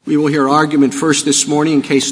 We will hear argument first this morning in Case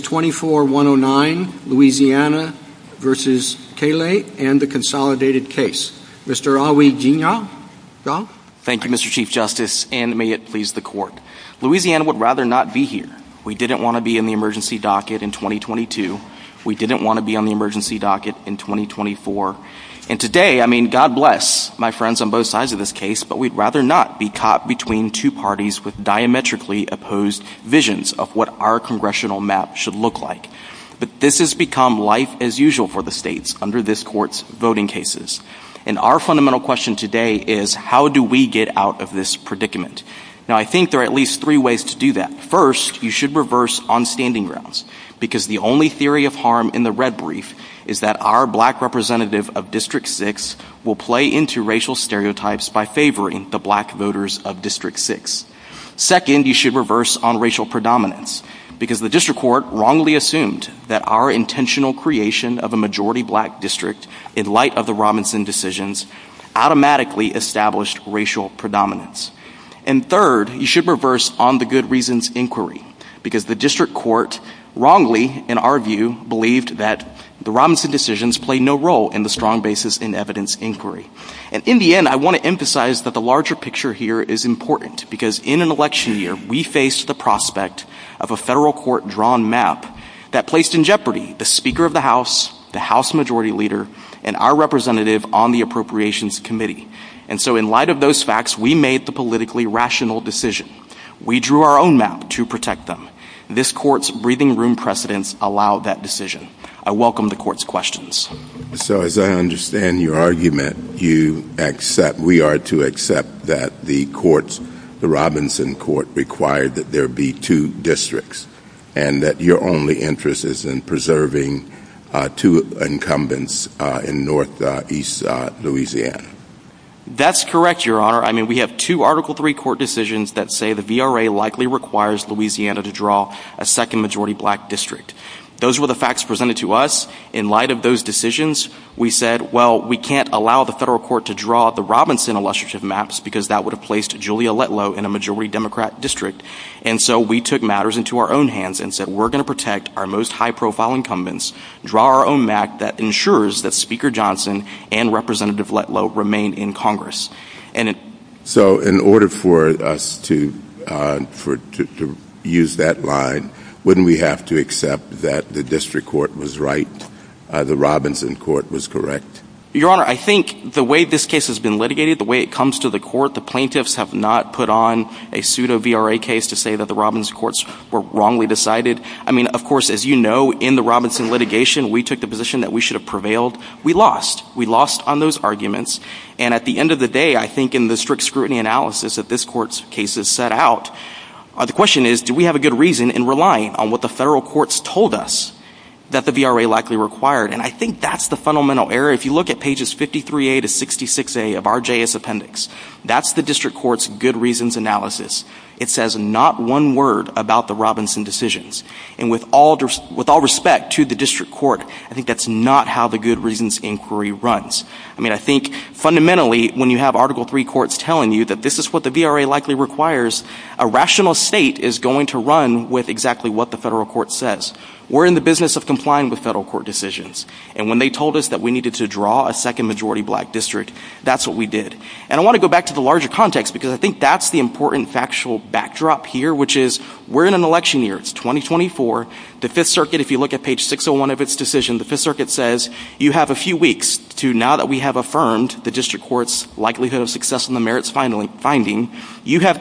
24-109, Louisiana versus Kele, and the consolidated case. Mr. Awi-Jinya? Thank you, Mr. Chief Justice, and may it please the Court. Louisiana would rather not be here. We didn't want to be in the emergency docket in 2022. We didn't want to be on the emergency docket in 2024. And today, God bless my friends on both sides of this case, but we'd rather not be caught between two parties with diametrically opposed visions of what our congressional map should look like. But this has become life as usual for the states under this court's voting cases. And our fundamental question today is, how do we get out of this predicament? Now, I think there are at least three ways to do that. First, you should reverse on standing grounds, because the only theory of harm in the red brief is that our black representative of District 6 will play into racial stereotypes by favoring the black voters of District 6. Second, you should reverse on racial predominance, because the district court wrongly assumed that our intentional creation of a majority black district in light of the Robinson decisions automatically established racial predominance. And third, you should reverse on the good reasons inquiry, because the district court wrongly, in our view, believed that the Robinson decisions play no role in the strong basis in evidence inquiry. And in the end, I want to emphasize that the larger picture here is important, because in an election year, we faced the prospect of a federal court-drawn map that placed in jeopardy the Speaker of the House Majority Leader, and our representative on the Appropriations Committee. And so in light of those facts, we made the politically rational decision. We drew our own map to protect them. This court's breathing room precedents allow that decision. I welcome the court's questions. So as I understand your argument, we are to accept that the Robinson court required that there be two districts, and that your only interest is in preserving two incumbents in northeast Louisiana. That's correct, Your Honor. We have two Article III court decisions that say the VRA likely requires Louisiana to draw a second majority black district. Those were the facts presented to us. In light of those decisions, we said, well, we can't allow the federal court to draw the Robinson illustrative maps because that would have placed Julia Letlow in a majority Democrat district. And so we took matters into our own hands and said, we're going to protect our most high-profile incumbents, draw our own map that ensures that Speaker Johnson and Representative Letlow remain in Congress. So in order for us to use that line, wouldn't we have to accept that the district court was right, the Robinson court was correct? Your Honor, I think the way this case has been litigated, the way it comes to the court, the plaintiffs have not put on a pseudo-VRA case to say that the Robinson courts were wrongly decided. Of course, as you know, in the Robinson litigation, we took the position that we should have prevailed. We lost. We lost on those arguments. And at the end of the day, I think in the strict scrutiny analysis that this court's cases set out, the question is, do we have a good reason in relying on what the federal courts told us that the VRA likely required? And I think that's the fundamental error. If you look at pages 53A to 66A of our JS appendix, that's the district court's good reasons analysis. It says not one word about the Robinson decisions. And with all respect to the district court, I think that's not how the good reasons inquiry runs. I think fundamentally, when you have Article III courts telling you that this is what the VRA likely requires, a rational state is going to run with exactly what the federal court says. We're in the business of complying with federal court decisions. And when they told us that we needed to draw a second majority black district, that's what we did. And I want to go back to the larger context, because I think that's the important factual backdrop here, which is we're in an election year. It's 2024. The Fifth Circuit, if you look at page 601 of its decision, the Fifth Circuit says you have a few weeks to, now that we have affirmed the district court's likelihood of success in the merits finding, you have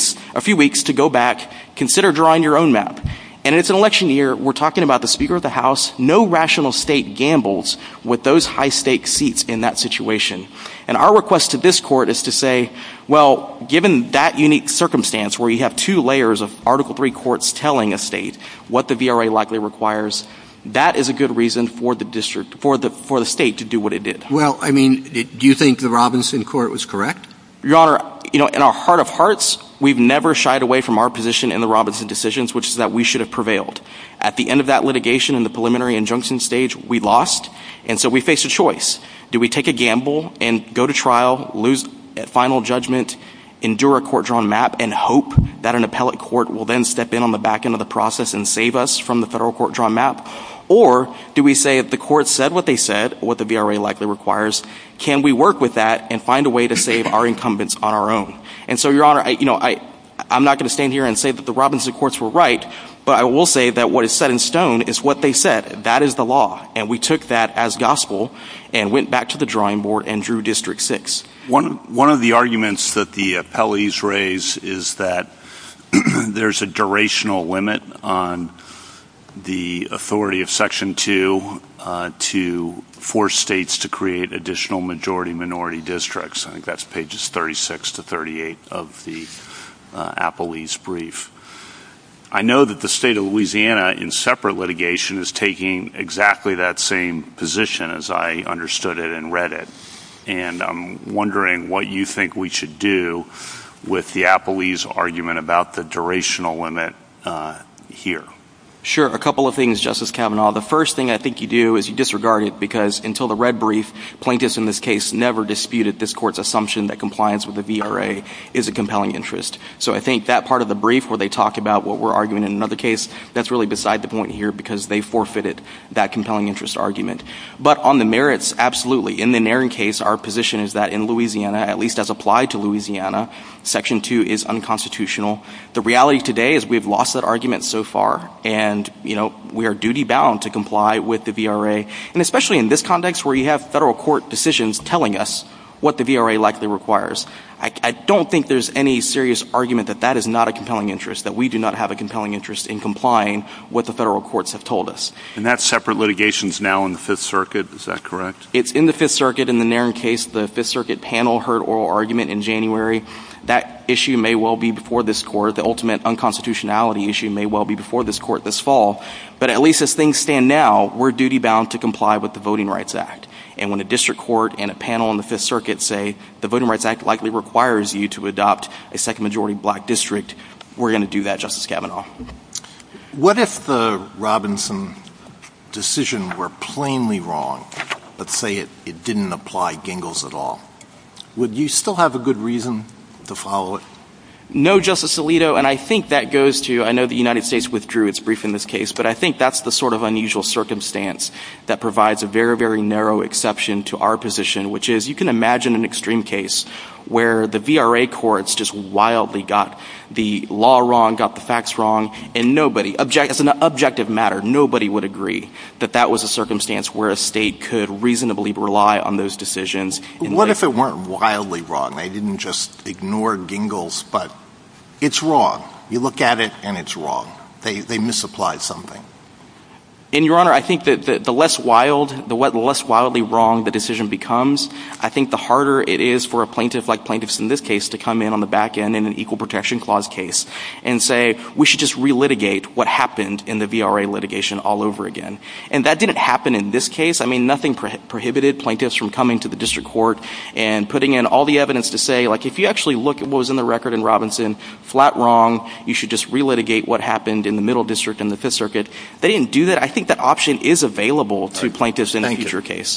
a few weeks to go back, consider drawing your own map. And it's an election year. We're talking about the Speaker of the House. No rational state gambles with those high-stakes seats in that situation. And our request to this court is to say, well, given that unique circumstance where you have two layers of Article III courts telling a state what the VRA likely requires, that is a good reason for the district, for the state to do what it did. Well, do you think the Robinson court was correct? Your Honor, in our heart of hearts, we've never shied away from our position in the Robinson decisions, which is that we should have prevailed. At the end of that litigation in the preliminary injunction stage, we lost, and so we faced a choice. Do we take a gamble and go to trial, lose at final judgment, endure a court-drawn map, and hope that an appellate court will then step in on the back end of the process and save us from the federal court-drawn map? Or do we say if the court said what they said, what the VRA likely requires, can we work with that and find a way to save our incumbents on our own? And so, Your Honor, I'm not going to stand here and say that the Robinson courts were right, but I will say that what is set in stone is what they said. That is the law. And we took that as gospel and went back to the drawing board and drew District 6. One of the arguments that the appellees raise is that there's a durational limit on the authority of Section 2 to force states to create additional majority-minority districts. I think that's pages 36 to 38 of the appellee's brief. I know that the state of Louisiana in separate litigation is taking exactly that same position as I understood it and read it. And I'm wondering what you think we should do with the appellee's argument about the durational limit here. Sure. A couple of things, Justice Kavanaugh. The first thing I think you do is you disregard it because until the red brief, plaintiffs in this case never disputed this court's assumption that compliance with the VRA is a compelling interest. So I think that part of the brief where they talk about what we're arguing in another case, that's really beside the point here because they forfeited that compelling interest argument. But on the merits, absolutely. In the Nairn case, our position is that in Louisiana, at least as applied to Louisiana, Section 2 is unconstitutional. The reality today is we've lost that argument so far, and, we are duty-bound to comply with the VRA, and especially in this context where you have federal court decisions telling us what the VRA likely requires. I don't think there's any serious argument that that is not a compelling interest, that we do not have a compelling interest in complying what the federal courts have told us. And that separate litigation's now in the Fifth Circuit, is that correct? It's in the Fifth Circuit. In the Nairn case, the Fifth Circuit panel heard oral argument in January. That issue may well be before this court. The ultimate unconstitutionality issue may well be before this court this fall. But at least as things stand now, we're duty-bound to comply with the Voting Rights Act. And when a district court and a panel in the Fifth Circuit say the Voting Rights Act likely requires you to adopt a second-majority black district, we're going to do that, Justice Kavanaugh. What if the Robinson decision were plainly wrong? Let's say it didn't apply Gingles at all. Would you still have a good reason to follow it? No, Justice Alito, and I think that goes to, I know the United States withdrew its brief in this case, but I think that's the sort of unusual circumstance that provides a very, very narrow exception to our position, which is you can imagine an extreme case where the VRA courts just wildly got the law wrong, got the facts wrong, and nobody, as an objective matter, nobody would agree that that was a circumstance where a state could reasonably rely on those decisions. What if it weren't wildly wrong? They didn't just ignore Gingles, but it's wrong. You look at it and it's wrong. They misapplied something. And, Your Honor, I think that the less wildly wrong the decision becomes, I think the harder it is for a plaintiff like plaintiffs in this case to come in on the back end in an Equal Protection Clause case and say, we should just relitigate what happened in the VRA litigation all over again. And that didn't happen in this case. I mean, nothing prohibited plaintiffs from coming to the district court and putting in all the evidence to say, like, if you actually look at what was in the record in Robinson, flat wrong, you should just relitigate what happened in the Middle District and the Fifth Circuit. They didn't do that. I think that option is available to plaintiffs in a future case.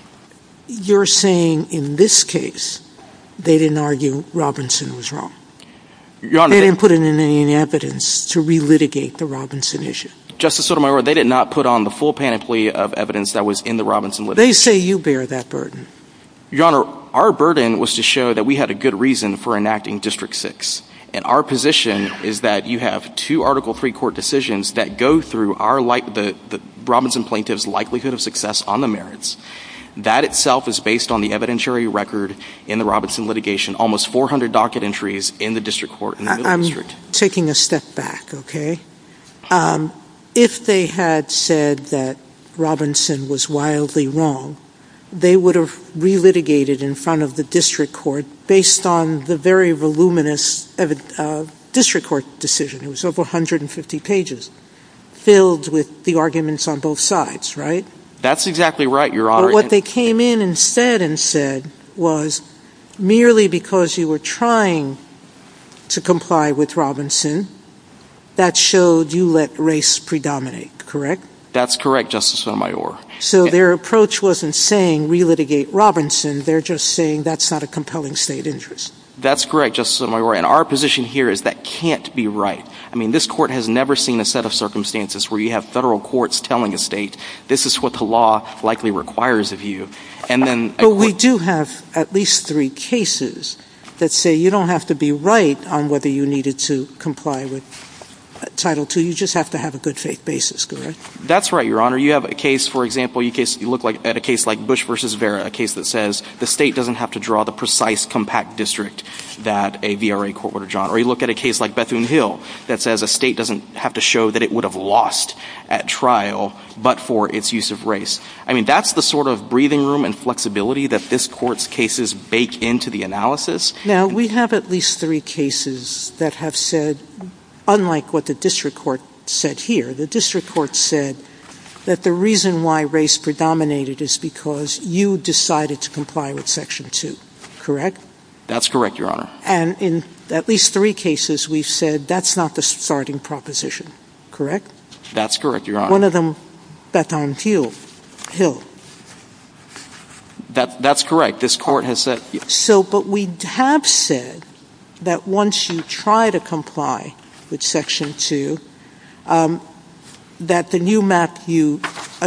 You're saying in this case they didn't argue Robinson was wrong. Your Honor, they didn't put in any evidence to relitigate the Robinson issue. Justice Sotomayor, they did not put on the full panoply of evidence that was in the Robinson litigation. They say you bear that burden. Your Honor, our burden was to show that we had a good reason for enacting District 6. And our position is that you have two Article III court decisions that go through the Robinson plaintiff's likelihood of success on the merits. That itself is based on the evidentiary record in the Robinson litigation, almost 400 docket entries in the district court in the Middle District. I'm taking a step back, okay? If they had said that Robinson was wildly wrong, they would have relitigated in front of the district court based on the very voluminous district court decision. It was over 150 pages, filled with the arguments on both sides, right? That's exactly right, Your Honor. But what they came in instead and said was, merely because you were trying to comply with Robinson, that showed you let race predominate, correct? That's correct, Justice Sotomayor. So their approach wasn't saying relitigate Robinson. They're just saying that's not a compelling state interest. That's correct, Justice Sotomayor. And our position here is that can't be right. I mean, this court has never seen a set of circumstances where you have federal courts telling a state, this is what the law likely requires of you. And then But we do have at least 3 cases that say you don't have to be right on whether you needed to comply with Title II. You just have to have a good faith basis, correct? That's right, Your Honor. You have a case, for example, you look at a case like Bush versus Vera, a case that says the state doesn't have to draw the precise compact district that a VRA court would have drawn. Or you look at a case like Bethune-Hill that says a state doesn't have to show that it would have lost at trial but for its use of race. I mean, that's the sort of breathing room and flexibility that this court's cases bake into the analysis. Now, we have at least 3 cases that have said, unlike what the district court said here, the district court said that the reason why race predominated is because you decided to comply with Section 2, correct? That's correct, Your Honor. And in at least 3 cases, we've said that's not the starting proposition, correct? That's correct, Your Honor. One of them, Bethune-Hill. That's correct. This court has said... So, but we have said that once you try to comply with Section 2, that the new map you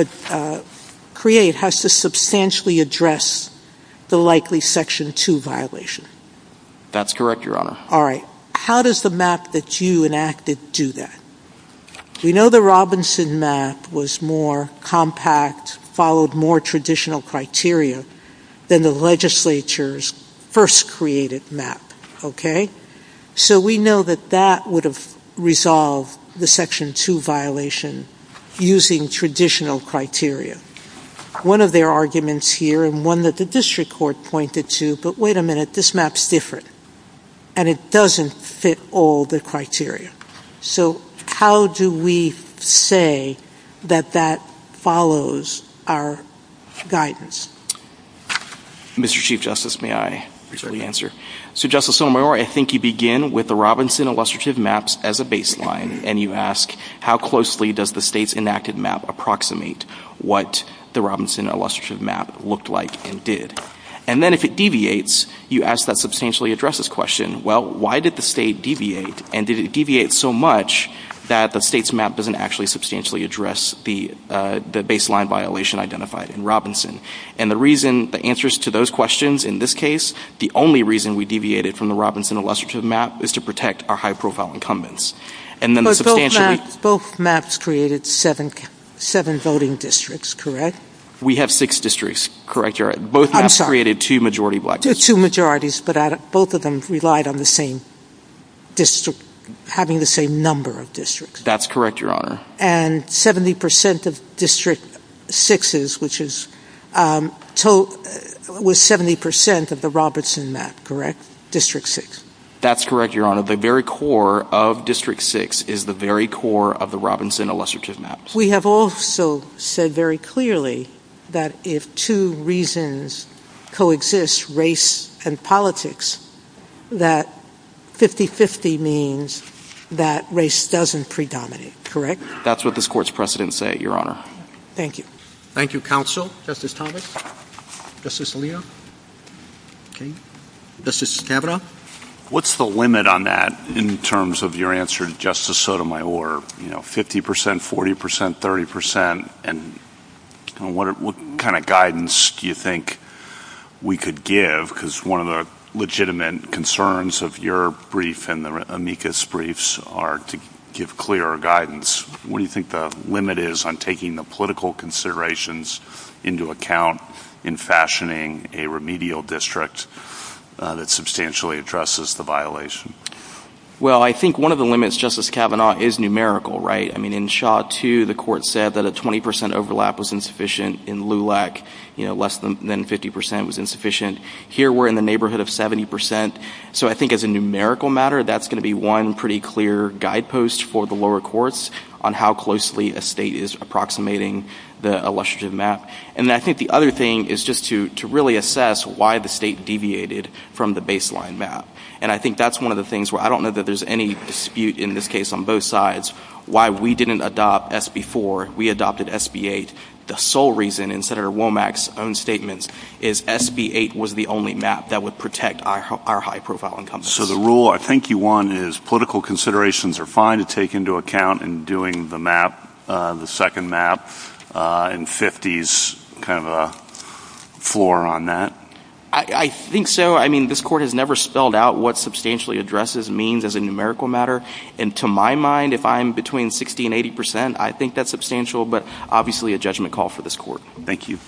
create has to substantially address the likely Section 2 violation. That's correct, Your Honor. All right. How does the map that you enacted do that? We know the Robinson map was more compact, followed more traditional criteria than the legislature's first created map, okay? So we know that that would have resolved the Section 2 violation using traditional criteria. One of their arguments here, and one that the district court pointed to, but wait a minute, this map's different, and it doesn't fit all the criteria. So how do we say that that follows our guidance? Mr. Chief Justice, may I briefly answer? So, Justice Sotomayor, I think you begin with the Robinson illustrative maps as a baseline, and you ask how closely does the state's enacted map approximate what the Robinson illustrative map looked like and did. And then if it deviates, you ask that substantially addresses question, well, why did the state deviate? And did it deviate so much that the state's map doesn't actually substantially address the baseline violation identified in Robinson? And the answers to those questions in this case, the only reason we deviated from the Robinson illustrative map is to protect our high-profile incumbents. And then both maps created seven voting districts, correct? We have 6 districts, correct? Both maps created 2 majority black districts. 2 majorities, but both of them relied on the same district, having the same number of districts. That's correct, Your Honor. And 70% of District 6's, which is was 70% of the Robinson map, correct? District 6. That's correct, Your Honor. The very core of District 6 is the very core of the Robinson illustrative maps. We have also said very clearly that if 2 reasons coexist, race and politics, that 50-50 means that race doesn't predominate, correct? That's what this Court's precedents say, Your Honor. Thank you. Thank you, counsel. Justice Thomas? Justice Alito? Okay. Justice Kavanaugh? What's the limit on that in terms of your answer to Justice Sotomayor? 50%, 40%, 30%, and what kind of guidance do you think we could give? Because one of the legitimate concerns of your brief and the amicus briefs are to give clearer guidance. What do you think the limit is on taking the political considerations into account in fashioning a remedial district that substantially addresses the violation? Well, I think one of the limits, Justice Kavanaugh, is numerical, right? I mean, in Shaw 2, the Court said that a 20% overlap was insufficient. In LULAC, less than 50% was insufficient. Here, we're in the neighborhood of 70%. So I think as a numerical matter, that's going to be one pretty clear guidepost for the lower courts on how closely a state is approximating the illustrative map. And I think the other thing is just to really assess why the state deviated from the baseline map. And I think that's one of the things where I don't know that there's any dispute in this case on both sides why we didn't adopt SB 4. We adopted SB 8 the sole reason in Senator Womack's own statements is SB 8 was the only map that would protect our high-profile incumbents. So the rule I think you want is political considerations are fine to take into account in doing the map, the second map, and 50's kind of a floor on that. I think so. I mean, this Court has never spelled out what substantially addresses means as a numerical matter. And to my mind, if I'm between 60 and 80%, I think that's substantial, but obviously a judgment call for this Court. Thank you.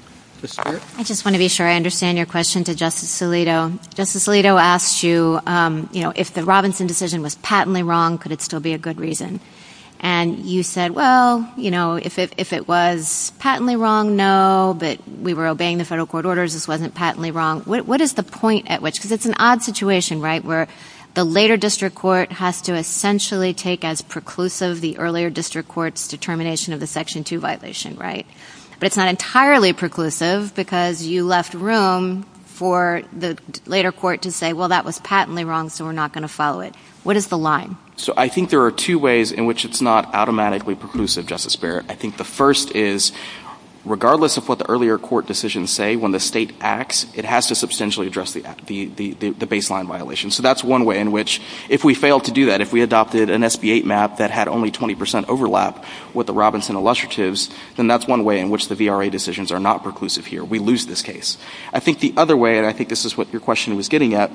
I just want to be sure I understand your question to Justice Alito. Justice Alito asked you, if the Robinson decision was patently wrong, could it still be a good reason? And you said, well, if it was patently wrong, no, but we were obeying the federal court orders, this wasn't patently wrong. What is the point at which, because it's an odd situation, right, where the later district court has to essentially take as preclusive the earlier district court's determination of the Section 2 violation, right? But it's not entirely preclusive because you left room for the later court to say, well, that was patently wrong, so we're not going to follow it. What is the line? So I think there are two ways in which it's not automatically preclusive, Justice Barrett. I think the first is, regardless of what the earlier court decisions say, when the state acts, it has to substantially address the baseline violation. So that's one way in which, if we failed to do that, if we adopted an SB 8 map that had only 20% overlap with the Robinson illustratives, then that's one way in which the VRA decisions are not preclusive here. We lose this case. I think the other way, and I think this is what your question was getting at,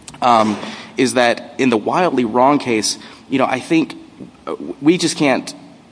is that in the wildly wrong case, I think we just can't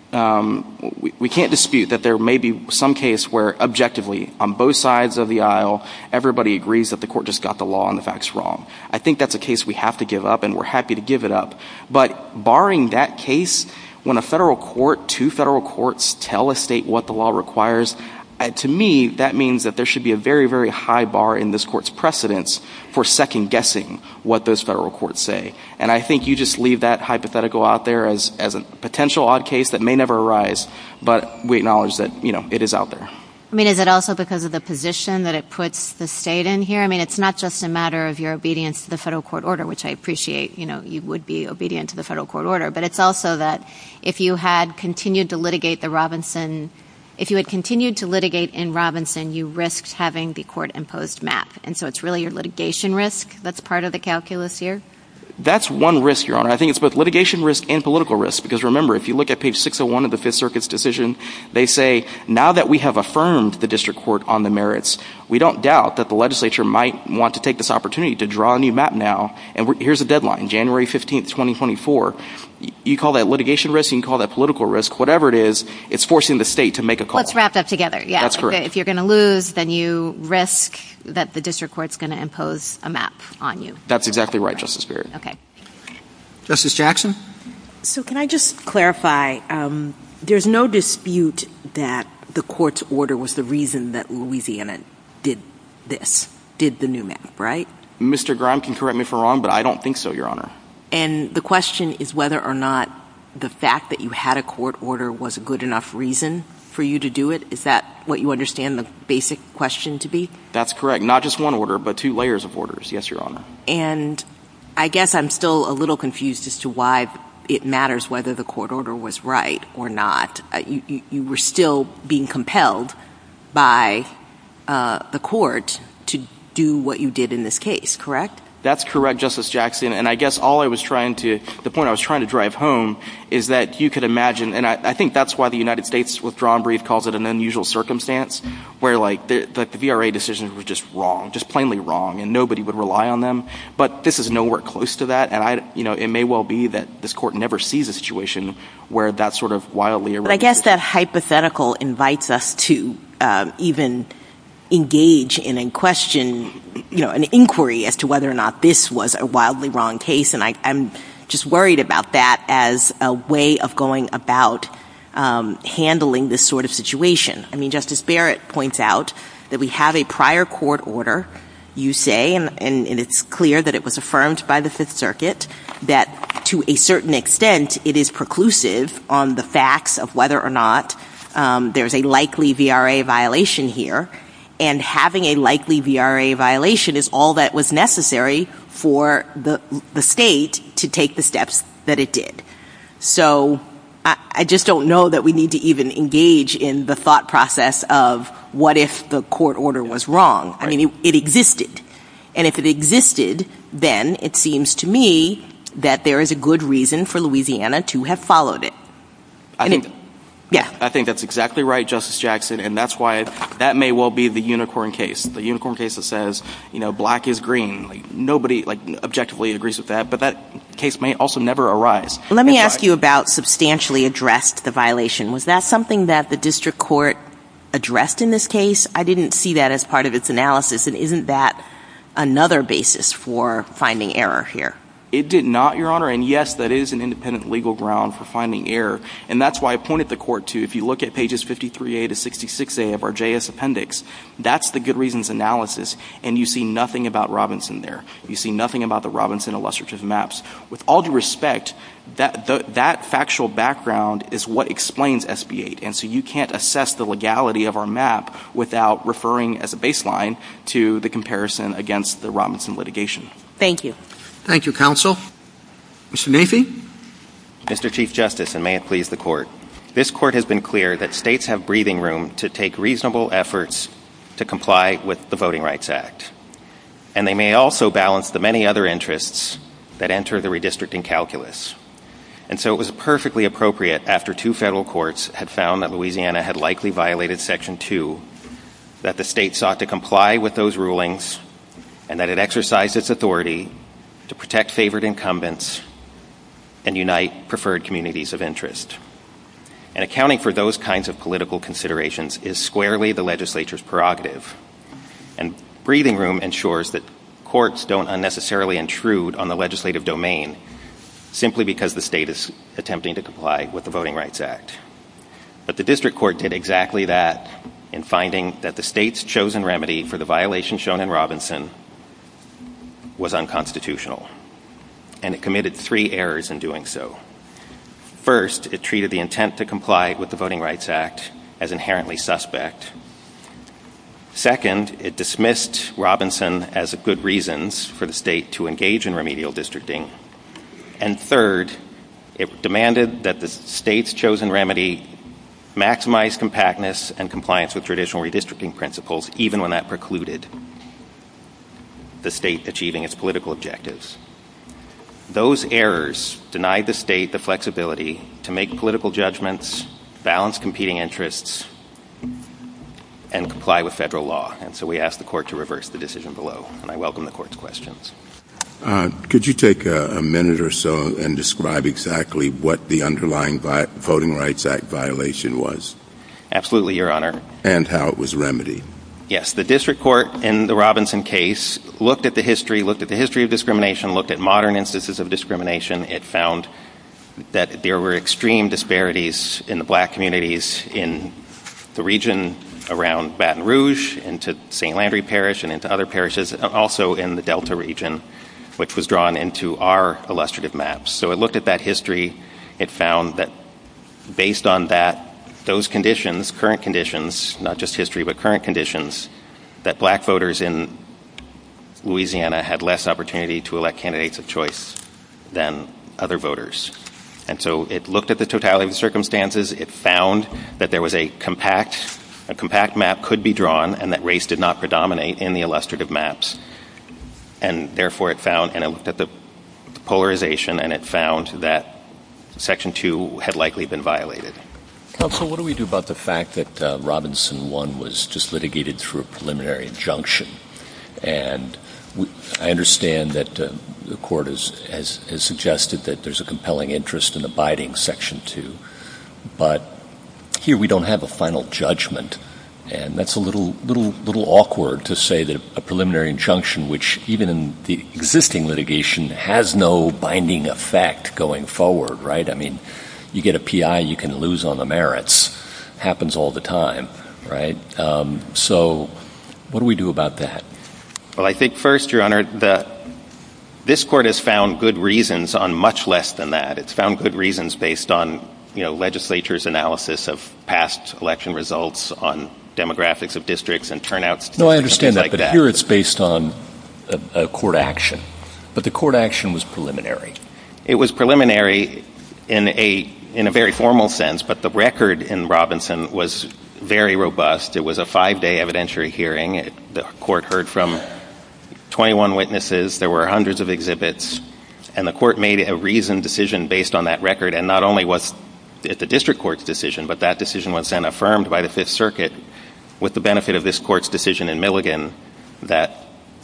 we can't dispute that there may be some case where objectively on both sides of the aisle everybody agrees that the court just got the law and the facts wrong. I think that's a case we have to give up, and we're happy to give it up. But barring that case, when two federal courts tell a state what the law requires, to me, that means that there should be a very, very high bar in this court's precedence for second-guessing what those federal courts say. And I think you just leave that hypothetical out there as a potential odd case that may never arise, but we acknowledge that, it is out there. I mean, is it also because of the position that it puts the state in here? I mean, it's not just a matter of your obedience to the federal court order, which I appreciate, you would be obedient to the federal court order, but it's also that if you had continued to litigate in Robinson, you risked having the court-imposed map. And so it's really your litigation risk that's part of the calculus here? That's one risk, Your Honor. I think it's both litigation risk and political risk, because remember, if you look at page 601 of the Fifth Circuit's decision, they say, now that we have affirmed the district court on the merits, we don't doubt that the legislature might want to take this opportunity to draw a new map now. And here's a deadline, January 15th, 2024. You call that litigation risk, you can call that political risk. Whatever it is, it's forcing the state to make a call. Well, it's wrapped up together, yeah. That's correct. If you're going to lose, then you risk that the district court's going to impose a map on you. That's exactly right, Justice Barrett. Okay. Justice Jackson? So can I just clarify, there's no dispute that the court's order was the reason that Louisiana did the new map, right? Mr. Grime can correct me if I'm wrong, but I don't think so, Your Honor. And the question is whether or not the fact that you had a court order was a good enough reason for you to do it. Is that what you understand the basic question to be? That's correct. Not just one order, but two layers of orders. Yes, Your Honor. And I guess I'm still a little confused as to why it matters whether the court order was right or not. You were still being compelled by the court to do what you did in this case, correct? That's correct, Justice Jackson. And I guess the point I was trying to drive home is that you could imagine, and I think that's why the United States withdrawn brief calls it an unusual circumstance, where the VRA decisions were just wrong, just plainly wrong, and nobody would rely on them. But this is nowhere close to that, and it may well be that this court never sees a situation where that's sort of wildly irrelevant. But I guess that hypothetical invites us to even engage in a question, an inquiry as to whether or not this was a wildly wrong case. And I'm just worried about that as a way of going about handling this sort of situation. I mean, Justice Barrett points out that we have a prior court order, you say, and it's clear that it was affirmed by the Fifth Circuit, that to a certain extent it is preclusive on the facts of whether or not there's a likely VRA violation here. And having a likely VRA violation is all that was necessary for the state to take the steps that it did. So I just don't know that we need to even engage in the thought process of what if the court order was wrong. Right. I mean, it existed. And if it existed, then it seems to me that there is a good reason for Louisiana to have followed it. I think that's exactly right, Justice Jackson, and that's why that may well be the unicorn case. The unicorn case that says, black is green. Like, nobody, objectively agrees with that, but that case may also never arise. Let me ask you about substantially addressed the violation. Was that something that the district court addressed in this case? I didn't see that as part of its analysis, and isn't that another basis for finding error here? It did not, Your Honor, and yes, that is an independent legal ground for finding error, and that's why I pointed the court to, if you look at pages 53A to 66A of our JS appendix, that's the good reasons analysis, and you see nothing about Robinson there. You see nothing about the Robinson illustrative maps. With all due respect, that factual background is what explains SB 8, and so you can't assess the legality of our map without referring as a baseline to the comparison against the Robinson litigation. Thank you. Thank you, counsel. Mr. Nafee? Mr. Chief Justice, and may it please the Court, this Court has been clear that states have breathing room to take reasonable efforts to comply with the Voting Rights Act. And they may also balance the many other interests that enter the redistricting calculus. And so it was perfectly appropriate after two federal courts had found that Louisiana had likely violated Section 2 that the state sought to comply with those rulings and that it exercised its authority to protect favored incumbents and unite preferred communities of interest. And accounting for those kinds of political considerations is squarely the legislature's prerogative. And breathing room ensures that courts don't unnecessarily intrude on the legislative domain simply because the state is attempting to comply with the Voting Rights Act. But the district court did exactly that in finding that the state's chosen remedy for the violation shown in Robinson was unconstitutional, and it committed three errors in doing so. First, it treated the intent to comply with the Voting Rights Act as inherently suspect. Second, it dismissed Robinson as good reasons for the state to engage in remedial districting. And third, it demanded that the state's chosen remedy maximize compactness and compliance with traditional redistricting principles, even when that precluded the state achieving its political objectives. Those errors denied the state the flexibility to make political judgments, balance competing interests, and comply with federal law. And so we ask the court to reverse the decision below, and I welcome the court's questions. Could you take a minute or so and describe exactly what the underlying Voting Rights Act violation was? Absolutely, Your Honor. And how it was remedied. Yes, the district court in the Robinson case looked at the history of discrimination, looked at modern instances of discrimination. It found that there were extreme disparities in the black communities in the region around Baton Rouge, into St. Landry Parish, and into other parishes, and also in the Delta region, which was drawn into our illustrative maps. So it looked at that history. It found that based on that, those conditions, current conditions, not just history, but current conditions, that black voters in Louisiana had less opportunity to elect candidates of choice than other voters. And so it looked at the totality of the circumstances. It found that there was a compact map could be drawn and that race did not predominate in the illustrative maps. And therefore it looked at the polarization, and it found that Section 2 had likely been violated. Counsel, what do we do about the fact that Robinson 1 was just litigated through a preliminary injunction? And I understand that the court has suggested that there's a compelling interest in abiding Section 2. But here we don't have a final judgment, and that's a little awkward to say that a preliminary injunction, which even in the existing litigation has no binding effect going forward, right? I mean, you get a PI, you can lose on the merits. Happens all the time, right? So what do we do about that? Well, I think first, Your Honor, this court has found good reasons on much less than that. It's found good reasons based on, legislature's analysis of past election results, on demographics of districts and turnouts. No, I understand that, but here it's based on a court action. But the court action was preliminary. It was preliminary in a in a very formal sense, but the record in Robinson was very robust. It was a 5-day evidentiary hearing. The court heard from 21 witnesses. There were hundreds of exhibits. And the court made a reasoned decision based on that record. And not only was it the district court's decision, but that decision was then affirmed by the Fifth Circuit with the benefit of this court's decision in Milligan that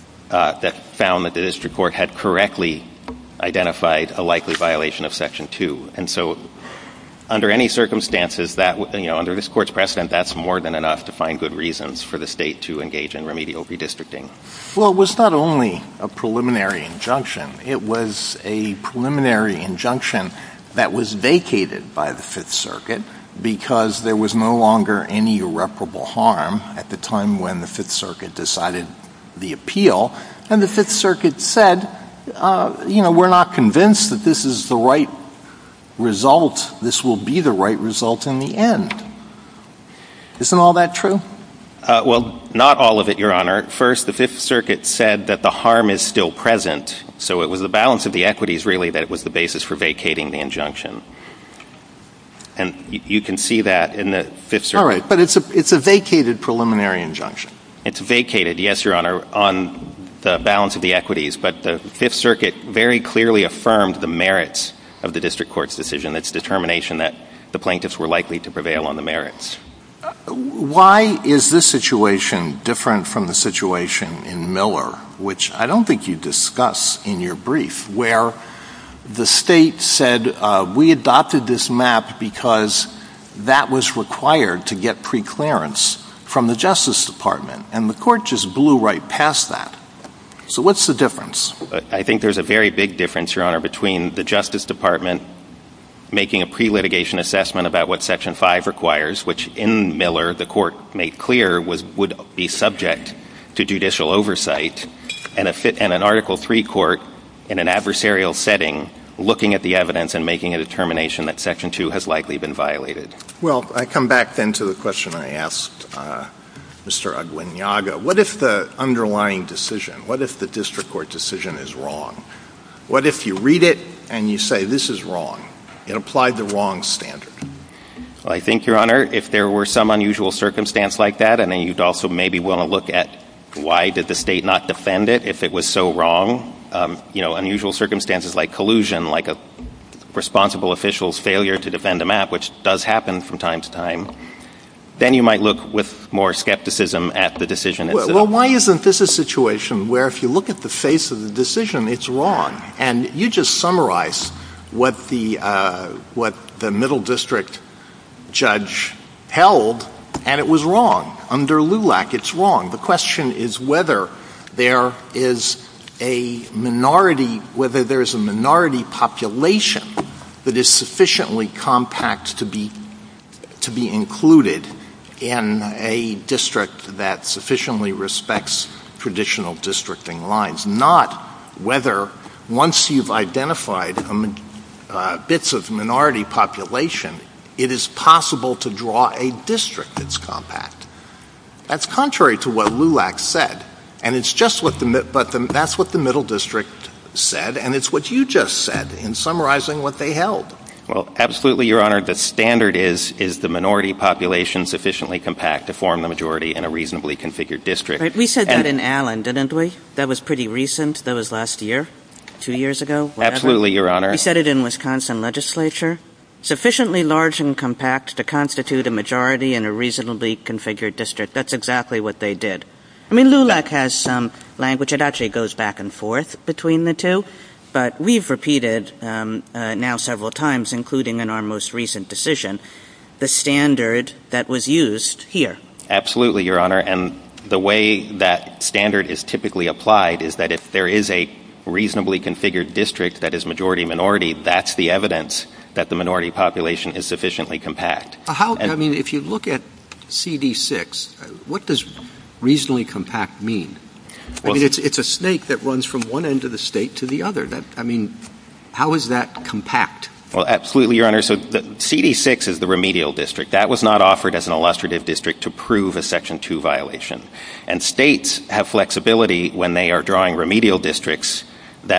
found that the district court had correctly identified a likely violation of Section 2. And so under any circumstances, under this court's precedent, that's more than enough to find good reasons for the state to engage in remedial redistricting. Well, it was not only a preliminary injunction. It was a preliminary injunction that was vacated by the Fifth Circuit because there was no longer any irreparable harm at the time when the Fifth Circuit decided the appeal. And the Fifth Circuit said, we're not convinced that this is the right result. This will be the right result in the end. Isn't all that true? Well, not all of it, Your Honor. First, the Fifth Circuit said that the harm is still present. So it was the balance of the equities, really, that was the basis for vacating the injunction. And you can see that in the Fifth Circuit. All right, but it's a vacated preliminary injunction. It's vacated, yes, Your Honor, on the balance of the equities. But the Fifth Circuit very clearly affirmed the merits of the district court's decision, its determination that the plaintiffs were likely to prevail on the merits. Why is this situation different from the situation in Miller, which I don't think you discuss in your brief, where the state said, we adopted this map because that was required to get preclearance from the Justice Department, and the court just blew right past that. So what's the difference? I think there's a very big difference, Your Honor, between the Justice Department making a pre-litigation assessment about what Section 5 requires, which in Miller the court made clear would be subject to judicial oversight, and an Article 3 court in an adversarial setting looking at the evidence and making a determination that Section 2 has likely been violated. Well, I come back then to the question I asked Mr. Aguinaldo. What if the underlying decision, what if the district court decision is wrong? What if you read it and you say this is wrong? It applied the wrong standard. Well, I think, Your Honor, if there were some unusual circumstance like that, and then you'd also maybe want to look at why did the state not defend it if it was so wrong, unusual circumstances like collusion, like a responsible official's failure to defend a map, which does happen from time to time, then you might look with more skepticism at the decision itself. Well, why isn't this a situation where if you look at the face of the decision, it's wrong? And you just summarize what the Middle District judge held, and it was wrong. Under LULAC, it's wrong. The question is whether there is a minority population that is sufficiently compact to be included in a district that sufficiently respects traditional districting lines, not whether once you've identified bits of minority population, it is possible to draw a district that's compact. That's contrary to what LULAC said, and it's just that's what the Middle District said, and it's what you just said in summarizing what they held. Well, absolutely, Your Honor. The standard is the minority population sufficiently compact to form the majority in a reasonably configured district. Right. We said that in Allen, didn't we? That was pretty recent. That was last year, 2 years ago, whatever. Absolutely, Your Honor. We said it in Wisconsin legislature. Sufficiently large and compact to constitute a majority in a reasonably configured district. That's exactly what they did. I mean, LULAC has some language. It actually goes back and forth between the two. But we've repeated now several times, including in our most recent decision, the standard that was used here. Absolutely, Your Honor. And the way that standard is typically applied is that if there is a reasonably configured district that is majority-minority, that's the evidence that the minority population is sufficiently compact. If you look at CD6, what does reasonably compact mean? It's a snake that runs from one end of the state to the other. How is that compact? Well, absolutely, Your Honor. So the CD6 is the remedial district. That was not offered as an illustrative district to prove a Section 2 violation. And states have flexibility when they are drawing remedial districts that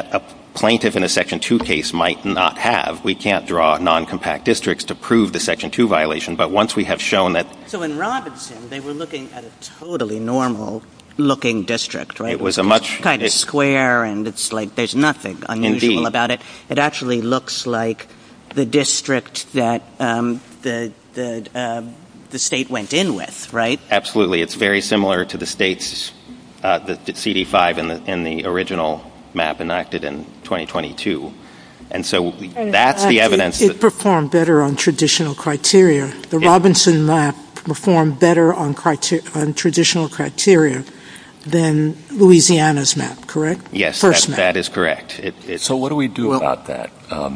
plaintiff in a Section 2 case might not have. We can't draw non-compact districts to prove the Section 2 violation, but once we have shown that... So in Robinson, they were looking at a totally normal-looking district, right? It was a much... kind of square, and it's like there's nothing unusual about it. It actually looks like the district that the state went in with, right? Absolutely. It's very similar to the state's, the CD5 in the original map enacted in 2022. And so that's the evidence. It performed better on traditional criteria. The Robinson map performed better on traditional criteria than Louisiana's map, correct? Yes, that is correct. So what do we do about that?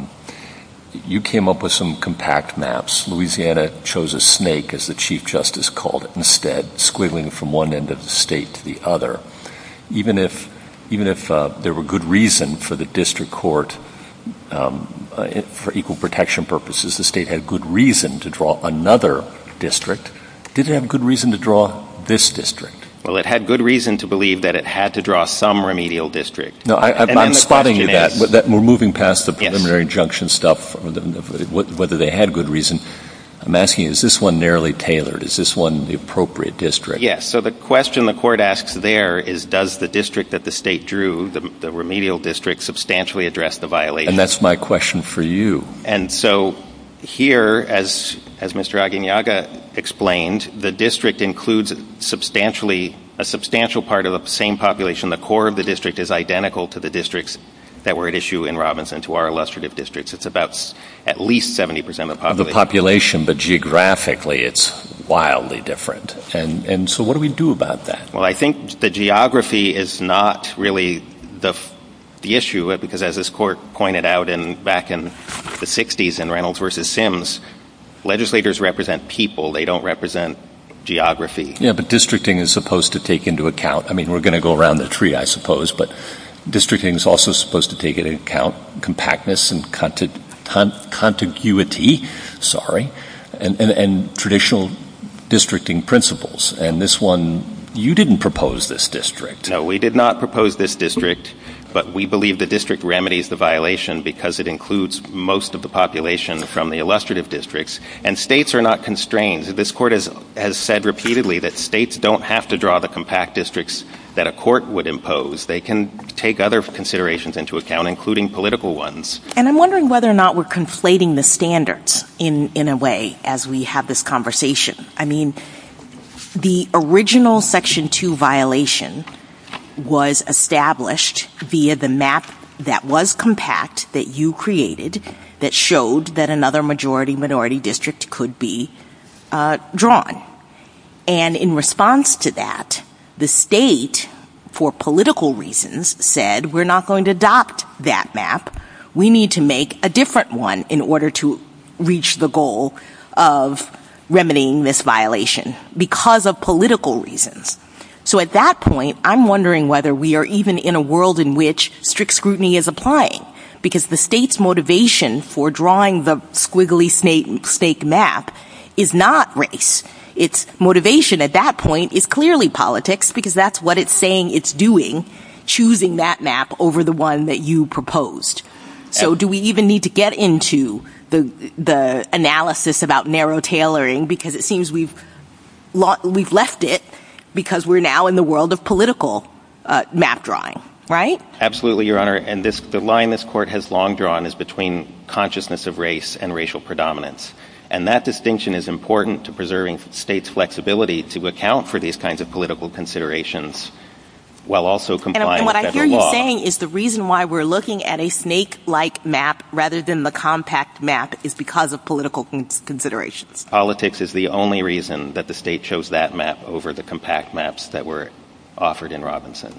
You came up with some compact maps. Louisiana chose a snake, as the Chief Justice called it, instead, squiggling from one end of the state to the other. Even if there were good reason for the district court, for equal protection purposes, the state had good reason to draw another district. Did it have good reason to draw this district? Well, it had good reason to believe that it had to draw some remedial district. No, I'm spotting you that we're moving past the preliminary injunction stuff, whether they had good reason. I'm asking, is this one narrowly tailored? Is this one the appropriate district? Yes. So the question the court asks there is, does the district that the state drew, the remedial district, substantially address the violation? And that's my question for you. And so here, as Mr. Aguinaldo explained, the district includes a substantial part of the same population. The core of the district is identical to the districts that were at issue in Robinson, to our illustrative districts. It's about at least 70% of the population. Of the population, but geographically it's wildly different. And so what do we do about that? Well, I think the geography is not really the issue, because as this court pointed out back in the 60s in Reynolds versus Sims, legislators represent people. They don't represent geography. Yeah, but districting is supposed to take into account, we're going to go around the tree, I suppose, but districting is also supposed to take into account compactness and contiguity, and traditional districting principles. And this one, you didn't propose this district. No, we did not propose this district, but we believe the district remedies the violation because it includes most of the population from the illustrative districts, and states are not constrained. This court has said repeatedly that states don't have to draw the compact districts that a court would impose. They can take other considerations into account, including political ones. And I'm wondering whether or not we're conflating the standards in a way as we have this conversation. The original Section 2 violation was established via the map that was compact that you created that showed that another majority-minority district could be drawn. And in response to that, the state, for political reasons, said we're not going to adopt that map. We need to make a different one in order to reach the goal of remedying this violation because of political reasons. So at that point, I'm wondering whether we are even in a world in which strict scrutiny is applying, because the state's motivation for drawing the squiggly snake map is not race. Its motivation at that point is clearly politics, because that's what it's saying it's doing, choosing that map over the one that you proposed. So do we even need to get into the analysis about narrow tailoring, because it seems we've left it because we're now in the world of political map drawing, right? Absolutely, Your Honor. And the line this court has long drawn is between consciousness of race and racial predominance. And that distinction is important to preserving states' flexibility to account for these kinds of political considerations while also complying with federal law. And what I hear you saying is the reason why we're looking at a snake-like map rather than the compact map is because of political considerations. Politics is the only reason that the state chose that map over the compact maps that were offered in Robinson.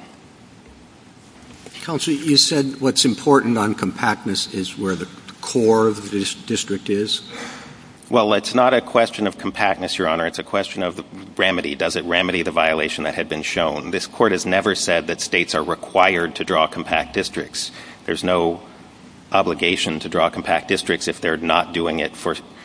Counsel, you said what's important on compactness is where the core of the district is. Well, it's not a question of compactness, Your Honor. It's a question of the remedy. Does it remedy the violation that had been shown? This court has never said that states are required to draw compact districts. There's no obligation to draw compact districts if they're not doing it for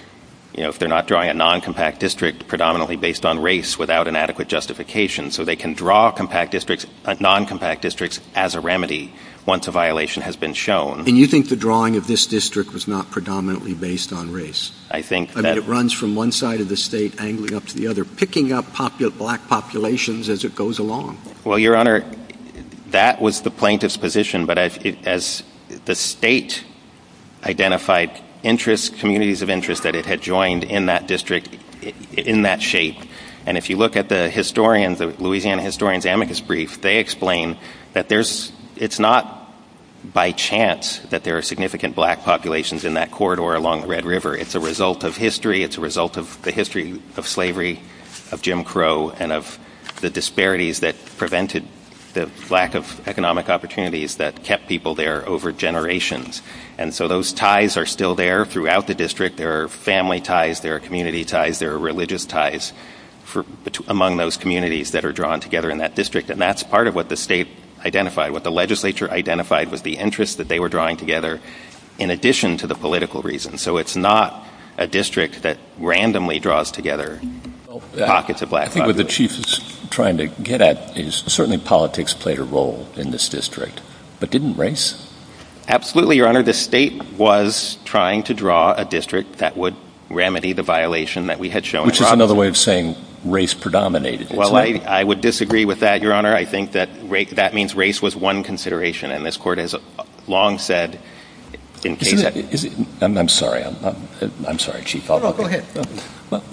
if they're not drawing a non-compact district predominantly based on race without an adequate justification. So they can draw non-compact districts as a remedy once a violation has been shown. And you think the drawing of this district was not predominantly based on race? I think mean, it runs from one side of the state, angling up to the other, picking up black populations as it goes along. Well, Your Honor, that was the plaintiff's position, but as the state identified communities of interest that it had joined in that district in that shape. And if you look at the Louisiana historians' amicus brief, they explain that it's not by chance that there are significant black populations in that corridor along the Red River. It's a result of history. It's a result of the history of slavery, of Jim Crow, and of the disparities that prevented the lack of economic opportunities that kept people there over generations. And so those ties are still there throughout the district. There are family ties, there are community ties, there are religious ties among those communities that are drawn together in that district. And that's part of what the state identified. What the legislature identified was the interest that they were drawing together in addition to the political reasons. So it's not a district that randomly draws together pockets of black I think what the Chief is trying to get at is certainly politics played a role in this district, but didn't race? Absolutely, Your Honor. The state was trying to draw a district that would remedy the violation that we had shown. Which is another way of saying race predominated. Well, I would disagree with that, Your Honor. I think that that means race was one consideration, and this Court has long said in case I'm sorry. I'm sorry, Chief. Go ahead. Well,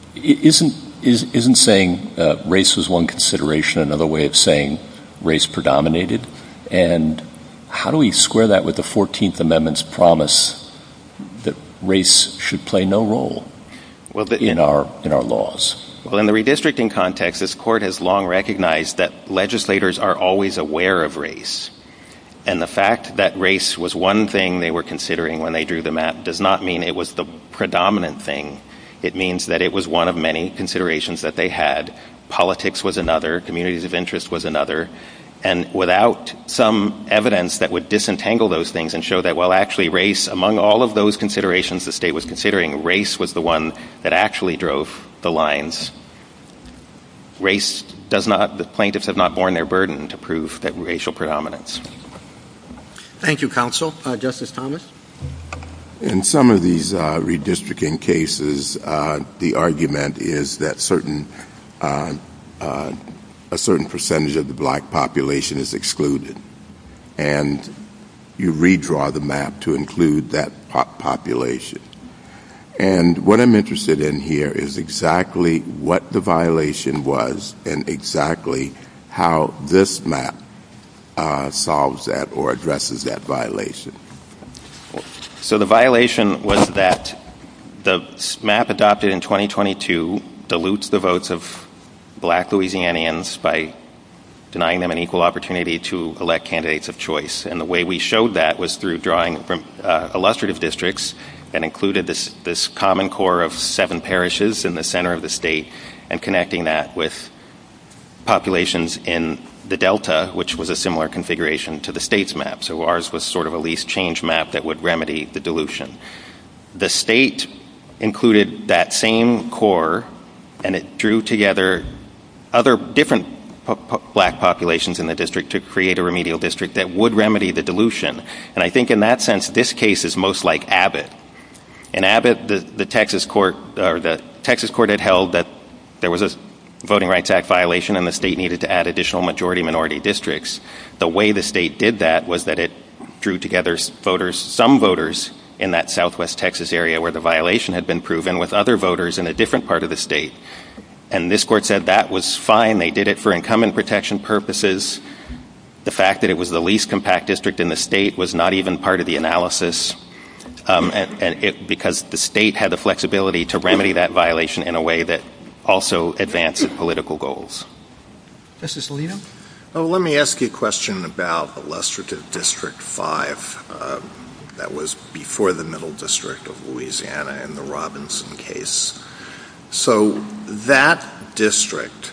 isn't saying race was one consideration another way of saying race predominated? And how do we square that with the 14th Amendment's promise that race should play no role in our laws? Well, in the redistricting context, this Court has long recognized that legislators are always aware of race. And the fact that race was one thing they were considering when they drew the map does not mean it was the predominant thing. It means that it was one of many considerations that they had. Politics was another. Communities of interest was another. And without some evidence that would disentangle those things and show that, well, actually race, among all of those considerations the state was considering, race was the one that actually drove the lines. Race the plaintiffs have not borne their burden to prove that racial predominance. Thank you, counsel. Justice Thomas? In some of these redistricting cases, the argument is that a certain percentage of the black population is excluded, and you redraw the map to include that population. And what I'm interested in here is exactly what the violation was and exactly how this map solves that or addresses that violation. So the violation was that the map adopted in 2022 dilutes the votes of black Louisianians by denying them an equal opportunity to elect candidates of choice. And the way we showed that was through drawing illustrative districts that included this common core of 7 parishes in the center of the state and connecting that with populations in the Delta, which was a similar configuration to the state's map. So ours was sort of a least change map that would remedy the dilution. The state included that same core, and it drew together other different black populations in the district to create a remedial district that would remedy the dilution. And I think in that sense, this case is most like Abbott. In Abbott, the Texas court had held that there was a Voting Rights Act violation and the state needed to add additional majority-minority districts. The way the state did that was that it drew together some voters in that southwest Texas area where the violation had been proven with other voters in a different part of the state. And this court said that was fine. They did it for incumbent protection purposes. The fact that it was the least compact district in the state was not even part of the analysis, because the state had the flexibility to remedy that violation in a way that also advanced political goals. Justice Alito? Let me ask you a question about illustrative District 5 that was before the Middle District of Louisiana in the Robinson case. So that district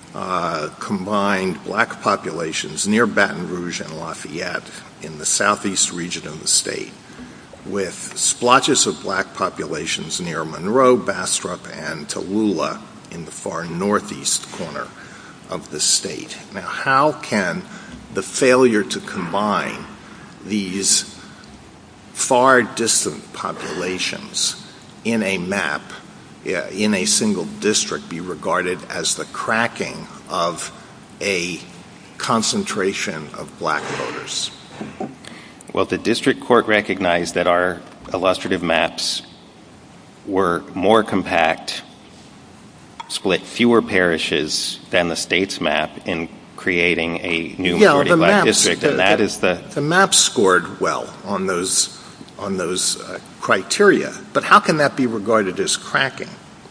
combined black populations near Baton Rouge and Lafayette in the southeast region of the state with splotches of black populations near Monroe, Bastrop, and Tallulah in the far northeast corner of the state. Now, how can the failure to combine these far distant populations in a map, in a single district, be regarded as the cracking of a concentration of black voters? Well, the district court recognized that our illustrative maps were more compact, split fewer parishes than the state's map in creating a new majority black district, and that is the map scored well on those criteria. But how can that be regarded as cracking?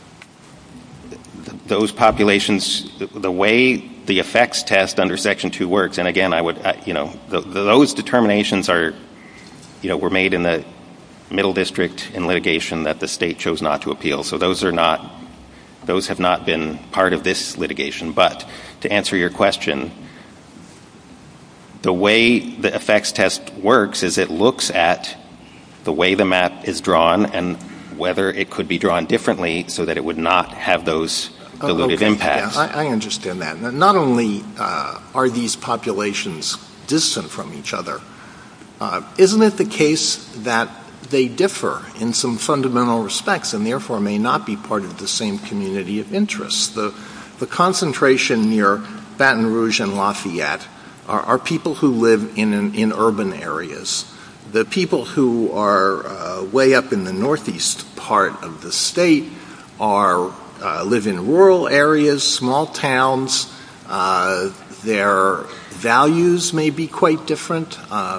Those populations, the way the effects test under Section 2 works, and again, those determinations were made in the Middle District in litigation that the state chose not to appeal. So those have not been part of this litigation. But to answer your question, the way the effects test works is it looks at the way the map is drawn and whether it could be drawn differently so that it would not have those dilutive impacts. Yeah, I understand that. Not only are these populations distant from each other, isn't it the case that they differ in some fundamental respects and therefore may not be part of the same community of interest? The concentration near Baton Rouge and Lafayette are people who live in urban areas. The people who are way up in the northeast part of the state live in rural areas, small towns. Their values may be quite different,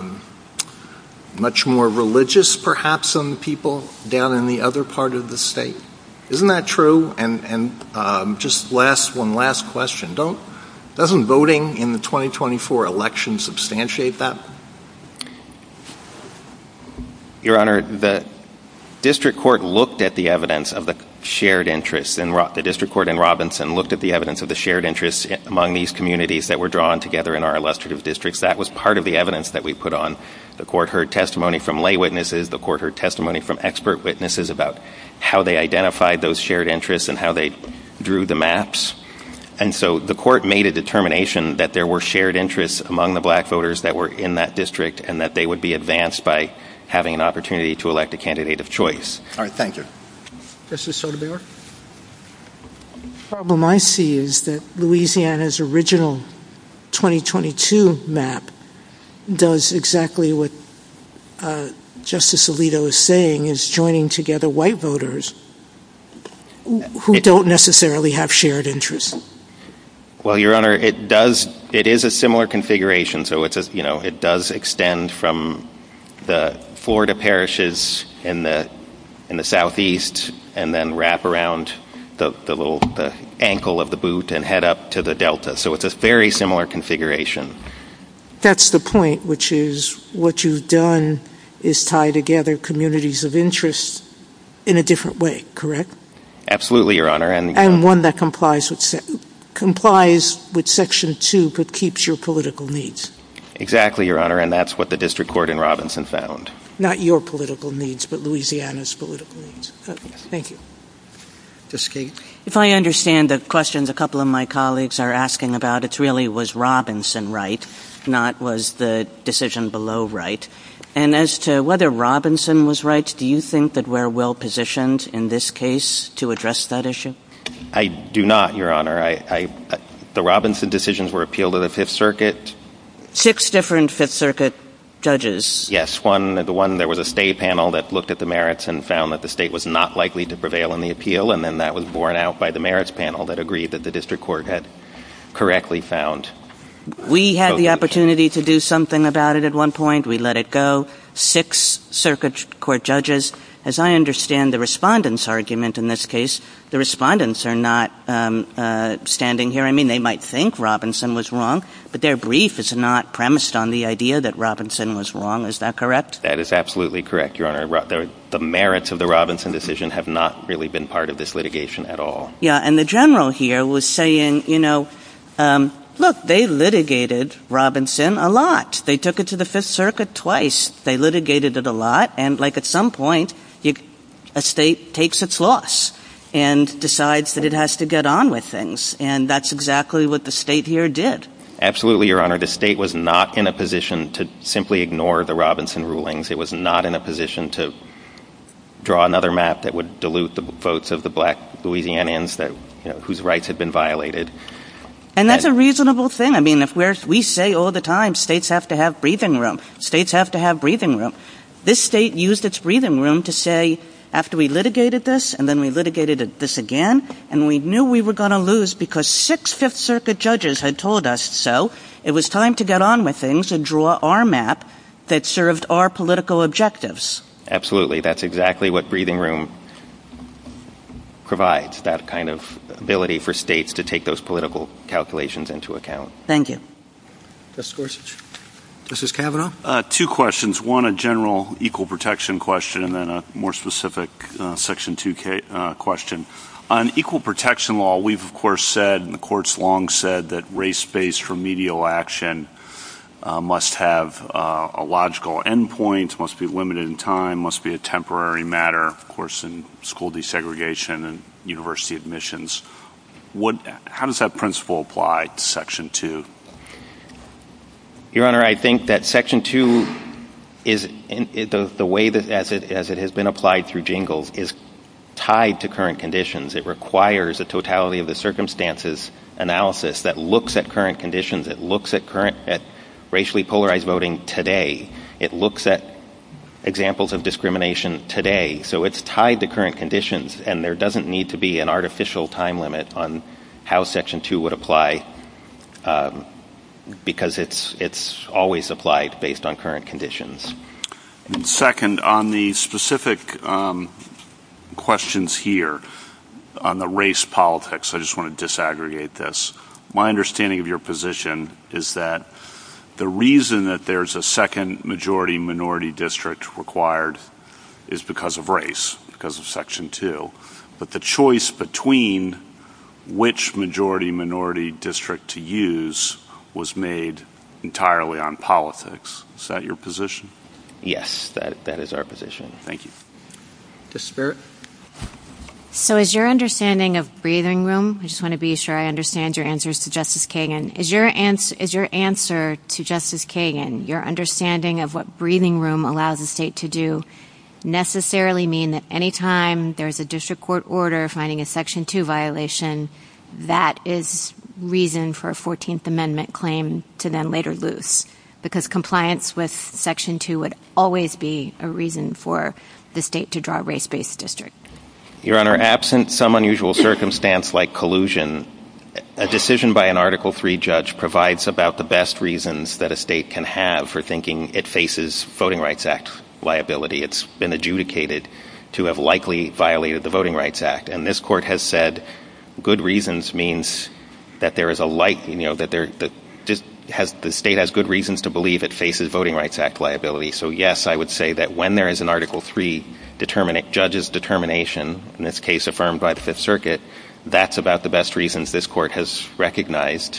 much more religious perhaps than the people down in the other part of the state. Isn't that true? And just one last question. Doesn't voting in the 2024 election substantiate that? Your Honor, the district court looked at the evidence of the shared interests, and the district court in Robinson looked at the evidence of the shared interests among these communities that were drawn together in our illustrative districts. That was part of the evidence that we put on. The court heard testimony from lay witnesses. The court heard testimony from expert witnesses about how they identified those shared interests and how they drew the maps. And so the court made a determination that there were shared interests among the black voters that were in that district and that they would be advanced by having an opportunity to elect a candidate of choice. All right, thank you. Justice Sotomayor? The problem I see is that Louisiana's original 2022 map does exactly what Justice Alito is saying, is joining together white voters who don't necessarily have shared interests. Well, Your Honor, it is a similar configuration. So it does extend from the Florida parishes in the southeast and then wrap around the ankle of the boot and head up to the delta. So it's a very similar configuration. That's the point, which is what you've done is tie together communities of interest in a different way, correct? Absolutely, Your Honor. And one that complies with Section 2 but keeps your political needs. Exactly, Your Honor, and that's what the district court in Robinson found. Not your political needs, but Louisiana's political needs. Thank you. Justice Kagan? If I understand the questions a couple of my colleagues are asking about, it's really was Robinson right, not was the decision below right. And as to whether Robinson was right, do you think that we're well positioned in this case to address that issue? I do not, Your Honor. The Robinson decisions were appealed to the Fifth Circuit. 6 different Fifth Circuit judges. Yes, there was a stay panel that looked at the merits and found that the state was not likely to prevail in the appeal, and then that was borne out by the merits panel that agreed that the district court had correctly found. We had the opportunity to do something about it at one point. We let it go. 6 circuit court judges. As I understand the respondents' argument in this case, the respondents are not standing here. I mean, they might think Robinson was wrong, but their brief is not premised on the idea that Robinson was wrong. Is that correct? That is absolutely correct, Your Honor. The merits of the Robinson decision have not really been part of this litigation at all. Yeah, and the general here was saying, look, they litigated Robinson a lot. They took it to the Fifth Circuit twice. They litigated it a lot, and at some point, a state takes its loss and decides that it has to get on with things, and that's exactly what the state here did. Absolutely, Your Honor. The state was not in a position to simply ignore the Robinson rulings. It was not in a position to draw another map that would dilute the votes of the black Louisianians whose rights had been violated. And that's a reasonable thing. I mean, if we say all the time states have to have breathing room, states have to have breathing room. This state used its breathing room to say, after we litigated this, and then we litigated this again, and we knew we were going to lose because 6 Fifth Circuit judges had told us so, it was time to get on with things and draw our map that served our political objectives. Absolutely. That's exactly what breathing room provides, that kind of ability for states to take those political calculations into account. Thank you. Justice Gorsuch. Justice Kavanaugh? 2 questions. One, a general equal protection question, and then a more specific Section 2 question. On equal protection law, we've, of course, said, and the Court's long said, that race-based remedial action must have a logical endpoint, must be limited in time, must be a temporary matter, of course, in school desegregation and university admissions. How does that principle apply to Section 2? Your Honor, I think that Section 2 is the way that as it has been applied through Jingles is tied to current conditions. It requires a totality of the circumstances analysis that looks at current conditions. It looks at racially polarized voting today. It looks at examples of discrimination today. So it's tied to current conditions, and there doesn't need to be an artificial time limit on how Section 2 would apply because it's always applied based on current conditions. And second, on the specific questions here on the race politics, I just want to disaggregate this. My understanding of your position is that the reason that there's a second majority minority district required is because of race, because of Section 2. But the choice between which majority minority district to use was made entirely on politics. Is that your position? Yes, that is our position. Thank you. Justice Barrett? So is your understanding of breathing room, I just want to be sure I understand your answers to Justice Kagan, is your answer to Justice Kagan, your understanding of what breathing room allows a state to do, necessarily mean that any time there's a district court order finding a Section 2 violation, that is reason for a 14th Amendment claim to then later lose? Because compliance with Section 2 would always be a reason for the state to draw a race-based district. Your Honor, absent some unusual circumstance like collusion, a decision by an Article III judge provides about the best reasons that a state can have for thinking it faces Voting Rights Act liability. It's been adjudicated to have likely violated the Voting Rights Act. And this Court has said good reasons means that there is the state has good reasons to believe it faces Voting Rights Act liability. So yes, I would say that when there is an Article III judge's determination, in this case affirmed by the Fifth Circuit, that's about the best reasons this Court has recognized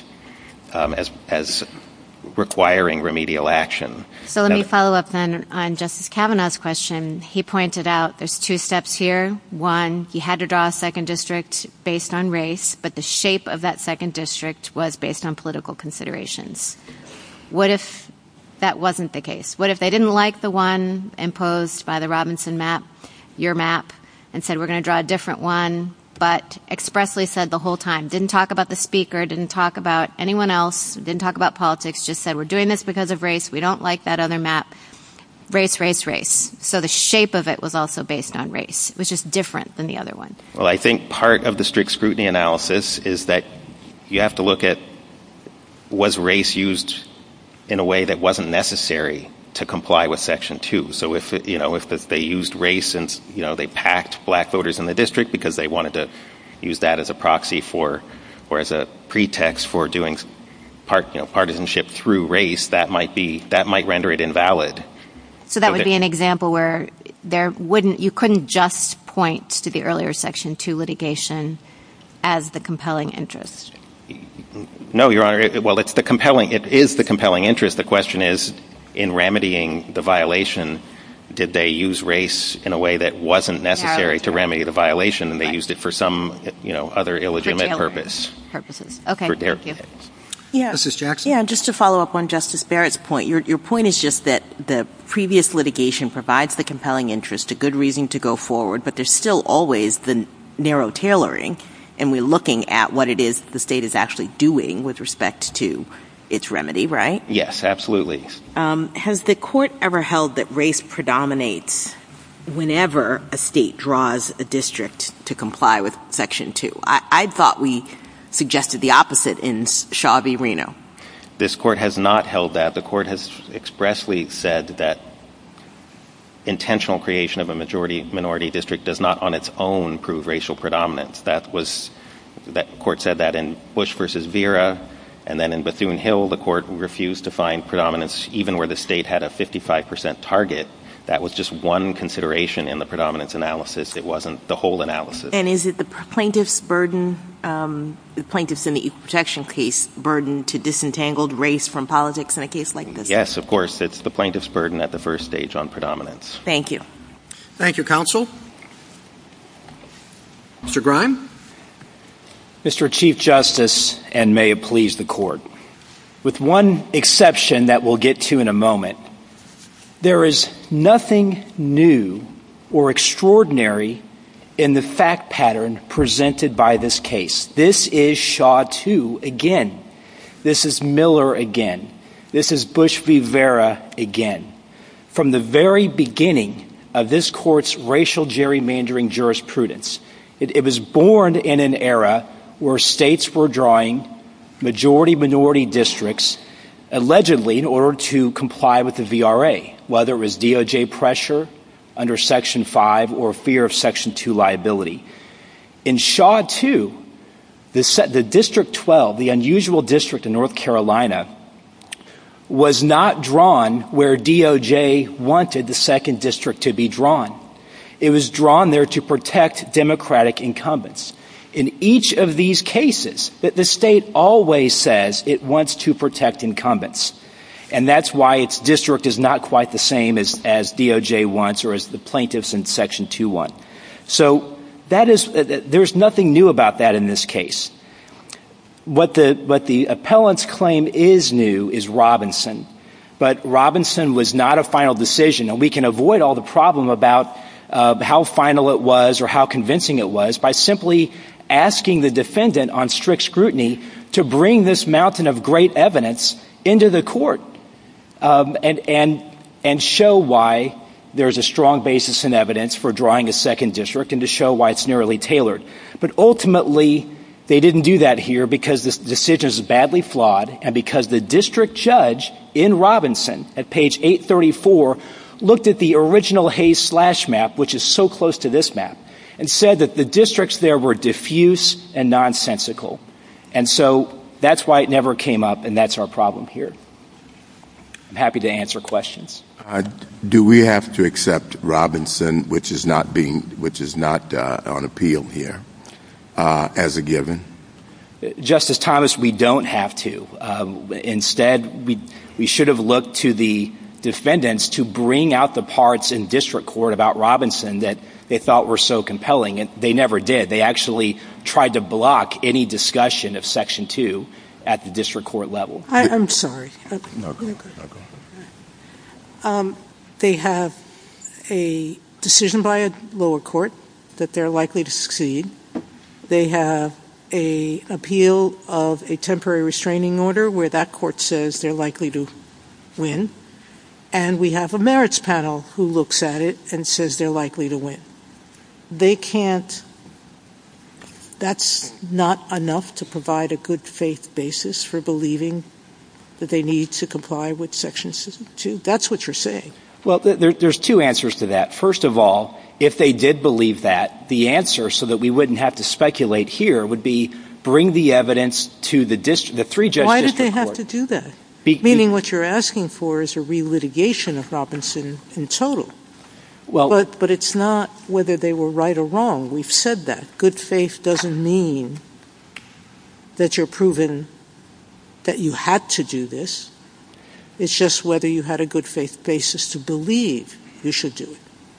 as requiring remedial action. So let me follow up then on Justice Kavanaugh's question. He pointed out there's 2 steps here. One, you had to draw a second district based on race, but the shape of that second district was based on political considerations. What if that wasn't the case? What if they didn't like the one imposed by the Robinson map, your map, and said we're going to draw a different one, but expressly said the whole time, didn't talk about the speaker, didn't talk about anyone else, didn't talk about politics, just said we're doing this because of race, we don't like that other map, race, race, race. So the shape of it was also based on race. It was just different than the other one. Well, I think part of the strict scrutiny analysis is that you have to look at, was race used in a way that wasn't necessary to comply with Section 2. So if they used race and, they packed black voters in the district because they wanted to use that as a proxy for, or as a pretext for doing partisanship through race, that might render it invalid. So that would be an example where you couldn't just point to the earlier Section 2 litigation as the compelling interest. No, Your Honor. Well, it is the compelling interest. The question is, in remedying the violation, did they use race in a way that wasn't necessary to remedy the violation, and they used it for some, other illegitimate purposes? Okay, thank you. Yeah. Justice Jackson? Yeah, just to follow up on Justice Barrett's point, your point is just that the previous litigation provides the compelling interest, a good reason to go forward, but there's still always the narrow tailoring, and we're looking at what it is the state is actually doing with respect to its remedy, right? Yes, absolutely. Has the court ever held that race predominates whenever a state draws a district to comply with Section 2? I thought we suggested the opposite in Shaw v. Reno. This court has not held that. The court has expressly said that intentional creation of a majority-minority district does not on its own prove racial predominance. That court said that in Bush v. Vera, and then in Bethune-Hill, the court refused to find predominance even where the state had a 55% target. That was just one consideration in the predominance analysis. It wasn't the whole analysis. And is it the plaintiff's burden, the plaintiff's in the equal protection case, burden to disentangle race from politics in a case like this? Yes, of course. It's the plaintiff's burden at the first stage on predominance. Thank you. Thank you, counsel. Mr. Grime? Mr. Chief Justice, and may it please the court. With one exception that we'll get to in a moment, there is nothing new or extraordinary in the fact pattern presented by this case. This is Shaw 2 again. This is Miller again. This is Bush v. Vera again. From the very beginning of this court's racial gerrymandering jurisprudence, it was born in an era where states were drawing majority-minority districts allegedly in order to comply with the VRA, whether it was DOJ pressure under Section 5 or fear of Section 2 liability. In Shaw 2, the District 12, the unusual district in North Carolina, was not drawn where DOJ wanted the second district to be drawn. It was drawn there to protect Democratic incumbents. In each of these cases, the state always says it wants to protect incumbents. And that's why its district is not quite the same as DOJ wants or as the plaintiffs in Section 2 want. So there's nothing new about that in this case. What the appellant's claim is new is Robinson. But Robinson was not a final decision, and we can avoid all the problem about how final it was or how convincing it was by simply asking the defendant on strict scrutiny to bring this mountain of great evidence into the court and show why there's a strong basis in evidence for drawing a second district and to show why it's narrowly tailored. But ultimately, they didn't do that here because this decision is badly flawed and because the district judge in Robinson at page 834 looked at the original Hayes slash map, which is so close to this map, and said that the districts there were diffuse and nonsensical. And so that's why it never came up, and that's our problem here. I'm happy to answer questions. Do we have to accept Robinson, which is not on appeal here, as a given? Justice Thomas, we don't have to. Instead, we should have looked to the defendants to bring out the parts in district court about Robinson that they thought were so compelling, and they never did. They actually tried to block any discussion of Section 2 at the district court level. I'm sorry. No, go ahead. They have a decision by a lower court that they're likely to succeed. They have an appeal of a temporary restraining order where that court says they're likely to win. And we have a merits panel who looks at it and says they're likely to win. They can't – that's not enough to provide a good faith basis for believing that they need to comply with Section 2. That's what you're saying. Well, there's two answers to that. First of all, if they did believe that, the answer, so that we wouldn't have to speculate here, would be bring the evidence to the three-judge district court. Why did they have to do that? Meaning what you're asking for is a relitigation of Robinson in total. Well, but it's not whether they were right or wrong. We've said that. Good faith doesn't mean that you're proven that you had to do this. It's just whether you had a good faith basis to believe you should do it.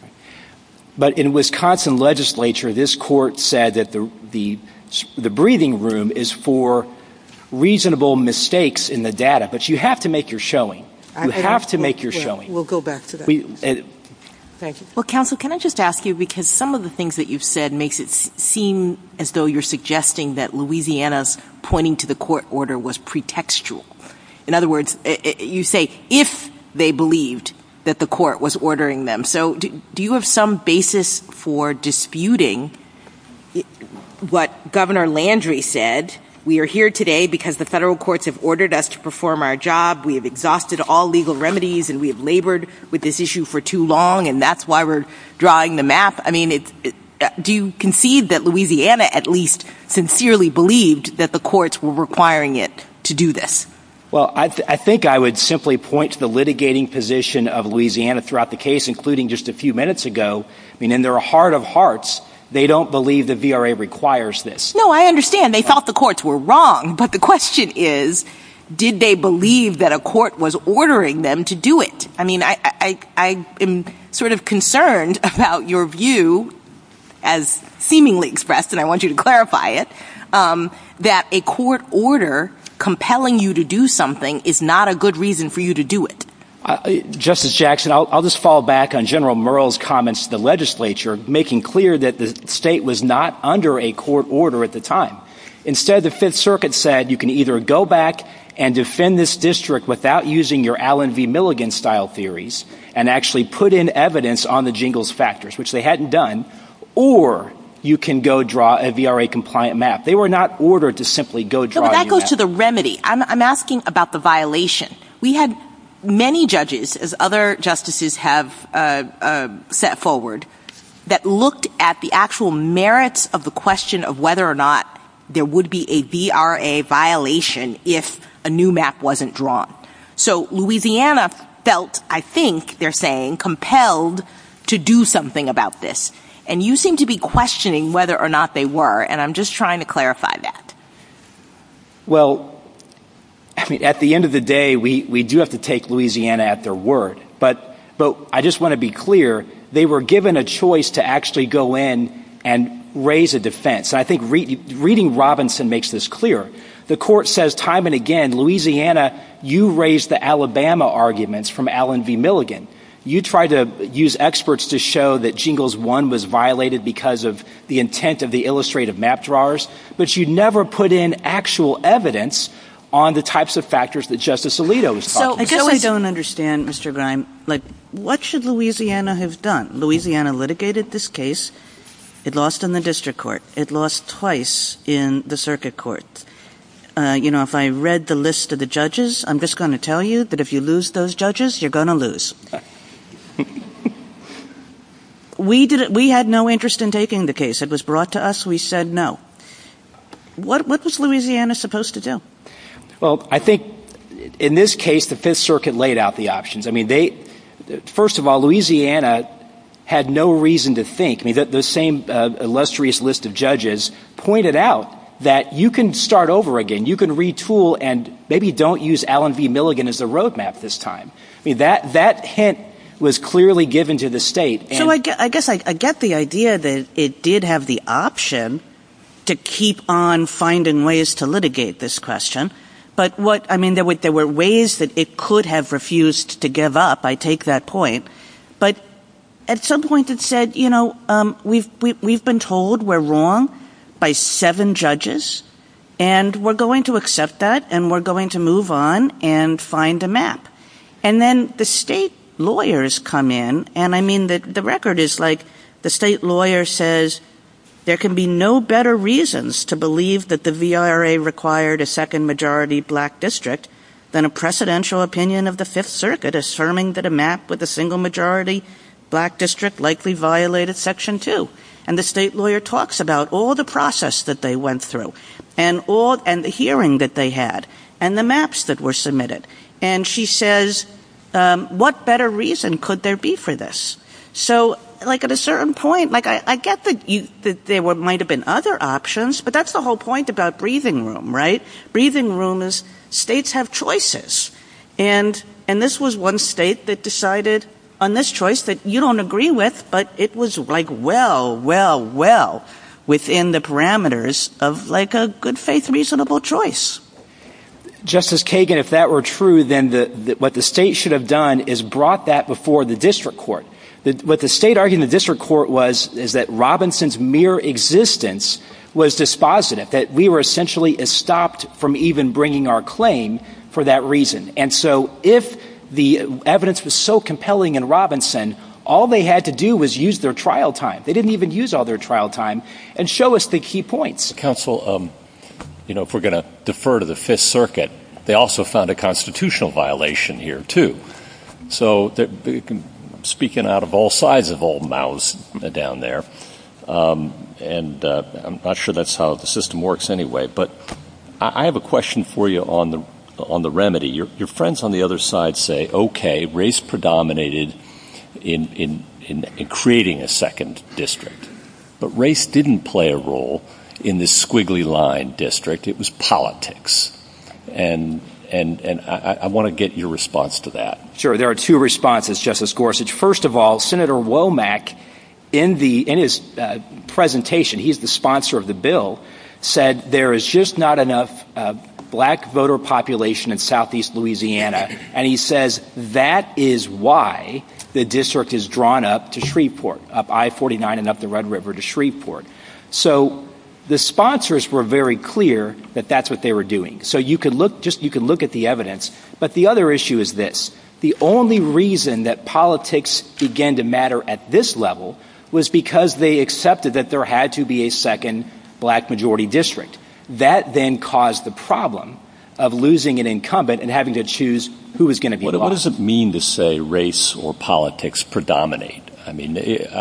But in Wisconsin legislature, this court said that the breathing room is for reasonable mistakes in the data, but you have to make your showing. You have to make your showing. We'll go back to that. Thank you. Well, counsel, can I just ask you, because some of the things that you've said makes it seem as though you're suggesting that Louisiana's pointing to the court order was pretextual. In other words, you say if they believed that the court was ordering them. So do you have some basis for disputing what Governor Landry said? We are here today because the federal courts have ordered us to perform our job. We have exhausted all legal remedies, and we have labored with this issue for too long, and that's why we're drawing the map. I mean, do you concede that Louisiana at least sincerely believed that the courts were requiring it to do this? Well, I think I would simply point to the litigating position of Louisiana throughout the case, including just a few minutes ago. I mean, in their heart of hearts, they don't believe the VRA requires this. No, I understand. They thought the courts were wrong. But the question is, did they believe that a court was ordering them to do it? I mean, I am sort of concerned about your view, as seemingly expressed, and I want you to clarify it, that a court order compelling you to do something is not a good reason for you to do it. Justice Jackson, I'll just fall back on General Murrell's comments to the legislature, making clear that the state was not under a court order at the time. Instead, the Fifth Circuit said you can either go back and defend this district without using your Allen v. Milligan-style theories and actually put in evidence on the Jingles factors, which they hadn't done, or you can go draw a VRA-compliant map. They were not ordered to simply go draw a map. No, but that goes to the remedy. I'm asking about the violation. We had many judges, as other justices have set forward, that looked at the actual merits of the question of whether or not there would be a VRA violation if a new map wasn't drawn. So Louisiana felt, I think they're saying, compelled to do something about this. And you seem to be questioning whether or not they were, and I'm just trying to clarify that. Well, I mean, at the end of the day, we do have to take Louisiana at their word. But I just want to be clear, they were given a choice to actually go in and raise a defense. And I think reading Robinson makes this clear. The court says time and again, Louisiana, you raised the Alabama arguments from Allen v. Milligan. You tried to use experts to show that Jingles 1 was violated because of the intent of the illustrative map drawers, but you never put in actual evidence on the types of factors that Justice Alito was talking about. I guess I don't understand, Mr. Grime. Like, what should Louisiana have done? Louisiana litigated this case. It lost in the district court. It lost twice in the circuit court. If I read the list of the judges, I'm just going to tell you that if you lose those judges, you're going to lose. We had no interest in taking the case. It was brought to us. We said no. What was Louisiana supposed to do? Well, I think in this case, the Fifth Circuit laid out the options. I mean, first of all, Louisiana had no reason to think. I mean, the same illustrious list of judges pointed out that you can start over again. You can retool and maybe don't use Allen v. Milligan as the roadmap this time. I mean, that hint was clearly given to the state. So I guess I get the idea that it did have the option to keep on finding ways to litigate this question. But there were ways that it could have refused to give up. I take that point. But at some point it said, we've been told we're wrong by 7 judges, and we're going to accept that, and we're going to move on and find a map. And then the state lawyers come in, and I mean, the record is like the state lawyer says there can be no better reasons to believe that the VRA required a second majority black district than a precedential opinion of the Fifth Circuit affirming that a map with a single majority black district likely violated Section 2. And the state lawyer talks about all the process that they went through and the hearing that they had and the maps that were submitted. And she says, what better reason could there be for this? So like at a certain point, like I get that there might have been other options, but that's the whole point about breathing room, right? Breathing room is states have choices. And this was one state that decided on this choice that you don't agree with, but it was like well within the parameters of like a good faith, reasonable choice. Justice Kagan, if that were true, then what the state should have done is brought that before the district court. What the state argued in the district court is that Robinson's mere existence was dispositive, that we were essentially stopped from even bringing our claim for that reason. And so if the evidence was so compelling in Robinson, all they had to do was use their trial time. They didn't even use all their trial time and show us the key points. Counsel, if we're going to defer to the Fifth Circuit, they also found a constitutional violation here, too. So they're speaking out of all sides of all mouths down there. And I'm not sure that's how the system works anyway. But I have a question for you on the remedy. Your friends on the other side say, okay, race predominated in creating a second district. But race didn't play a role in this squiggly line district. It was politics. And I want to get your response to that. Sure. There are two responses, Justice Gorsuch. First of all, Senator Womack, in his presentation, he's the sponsor of the bill, said there is just not enough black voter population in southeast Louisiana. And he says that is why the district is drawn up to Shreveport, up I-49 and up the Red River to Shreveport. So the sponsors were very clear that that's what they were doing. So you can look at the evidence. But the other issue is this. The only reason that politics began to matter at this level was because they accepted that there had to be a second black majority district. That then caused the problem of losing an incumbent and having to choose who was going to be lost. What does it mean to say race or politics predominate? I mean,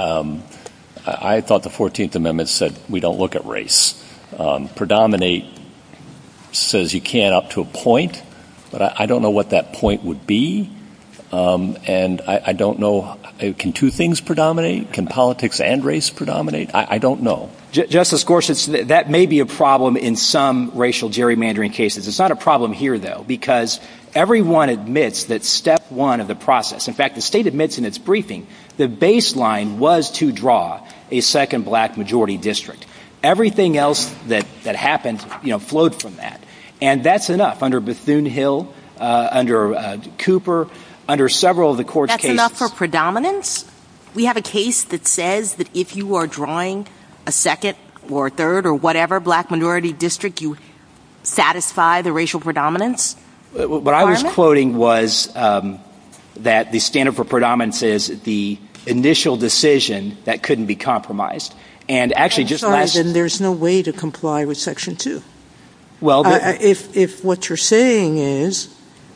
I thought the 14th Amendment said we don't look at race. Predominate says you can't up to a point, but I don't know what that point would be. And I don't know, can two things predominate? Can politics and race predominate? I don't know. Justice Gorsuch, that may be a problem in some racial gerrymandering cases. It's not a problem here, though, because everyone admits that step one of the process, in fact, the state admits in its briefing, the baseline was to draw a second black majority district. Everything else that happened, flowed from that. And that's enough under Bethune-Hill, under Cooper, under several of the court's cases. That's enough for predominance? We have a case that says that if you are drawing a second or third or whatever black minority district, you satisfy the racial predominance? What I was quoting was that the standard for predominance is the initial decision that couldn't be compromised. And actually then there's no way to comply with Section 2. Well, if what you're saying is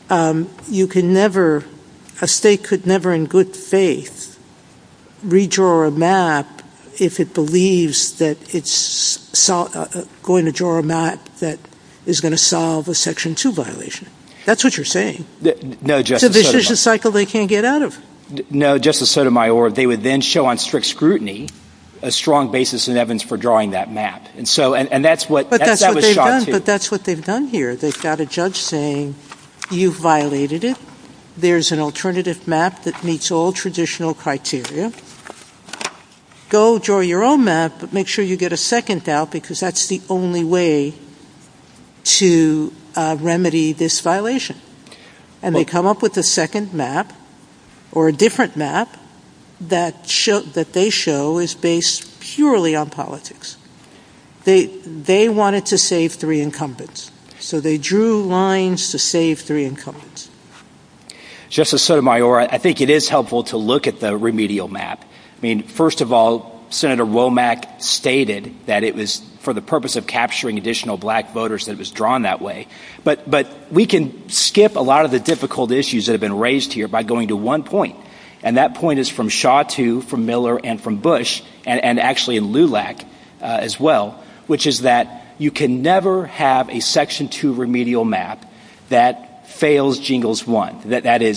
a state could never in good faith redraw a map if it believes that it's going to draw a map that is going to solve a Section 2 violation. That's what you're saying. No, Justice It's a vicious cycle they can't get out of. No, Justice Sotomayor, they would then show on strict scrutiny a strong basis in evidence for drawing that map. And so, and that's what, that's what they've done. Too. But that's what they've done here. They've got a judge saying, you've violated it. There's an alternative map that meets all traditional criteria. Go draw your own map, but make sure you get a second out because that's the only way to remedy this violation. And they come up with a second map or a different map that they show is based purely on politics. They wanted to save 3 incumbents. So they drew lines to save 3 incumbents. Justice Sotomayor, I think it is helpful to look at the remedial map. I mean, first of all, Senator Womack stated that it was for the purpose of capturing additional black voters that it was drawn that way. But we can skip a lot of the difficult issues that have been raised here by going to one point. And that point is from Shaw 2, from Miller, and from Bush, and actually in LULAC as well, which is that you can never have a Section 2 remedial map that fails Jingles 1. That is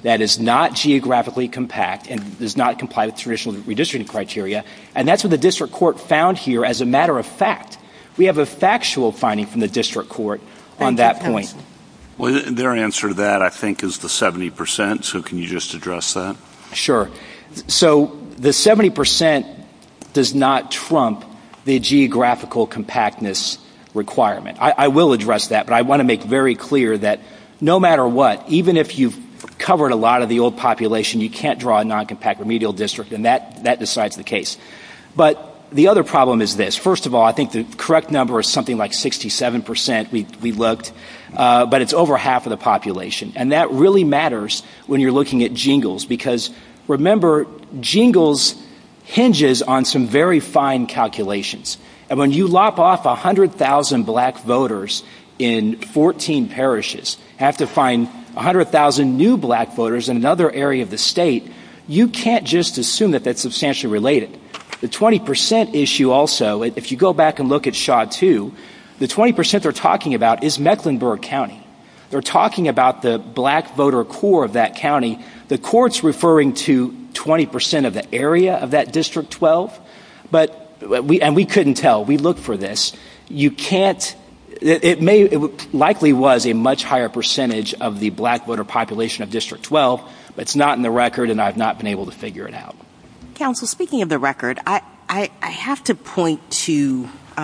that is not geographically compact and does not comply with traditional redistricting criteria. And that's what the district court found here as a matter of fact. We have a factual finding from the district court on that point. Well, their answer to that, I think, is the 70%. So can you just address that? Sure. So the 70% does not trump the geographical compactness requirement. I will address that, but I want to make very clear that no matter what, even if you've covered a lot of the old population, you can't draw a non-compact remedial district, and that decides the case. But the other problem is this. First of all, I think the correct number is something like 67%. We looked, but it's over half of the population. And that really matters when you're looking at Jingles, because remember, Jingles hinges on some very fine calculations. And when you lop off 100,000 black voters in 14 parishes, have to find 100,000 new black voters in another area of the state, you can't just assume that that's substantially related. The 20% issue also, if you go back and look at Shaw 2, the 20% they're talking about is Mecklenburg County. They're talking about the black voter core of that county. The court's referring to 20% of the area of that District 12, but we couldn't tell. We looked for this. You can't. It likely was a much higher percentage of the black voter population of District 12, but it's not in the record, and I've not been able to figure it out. Counsel, speaking of the record, I have to point to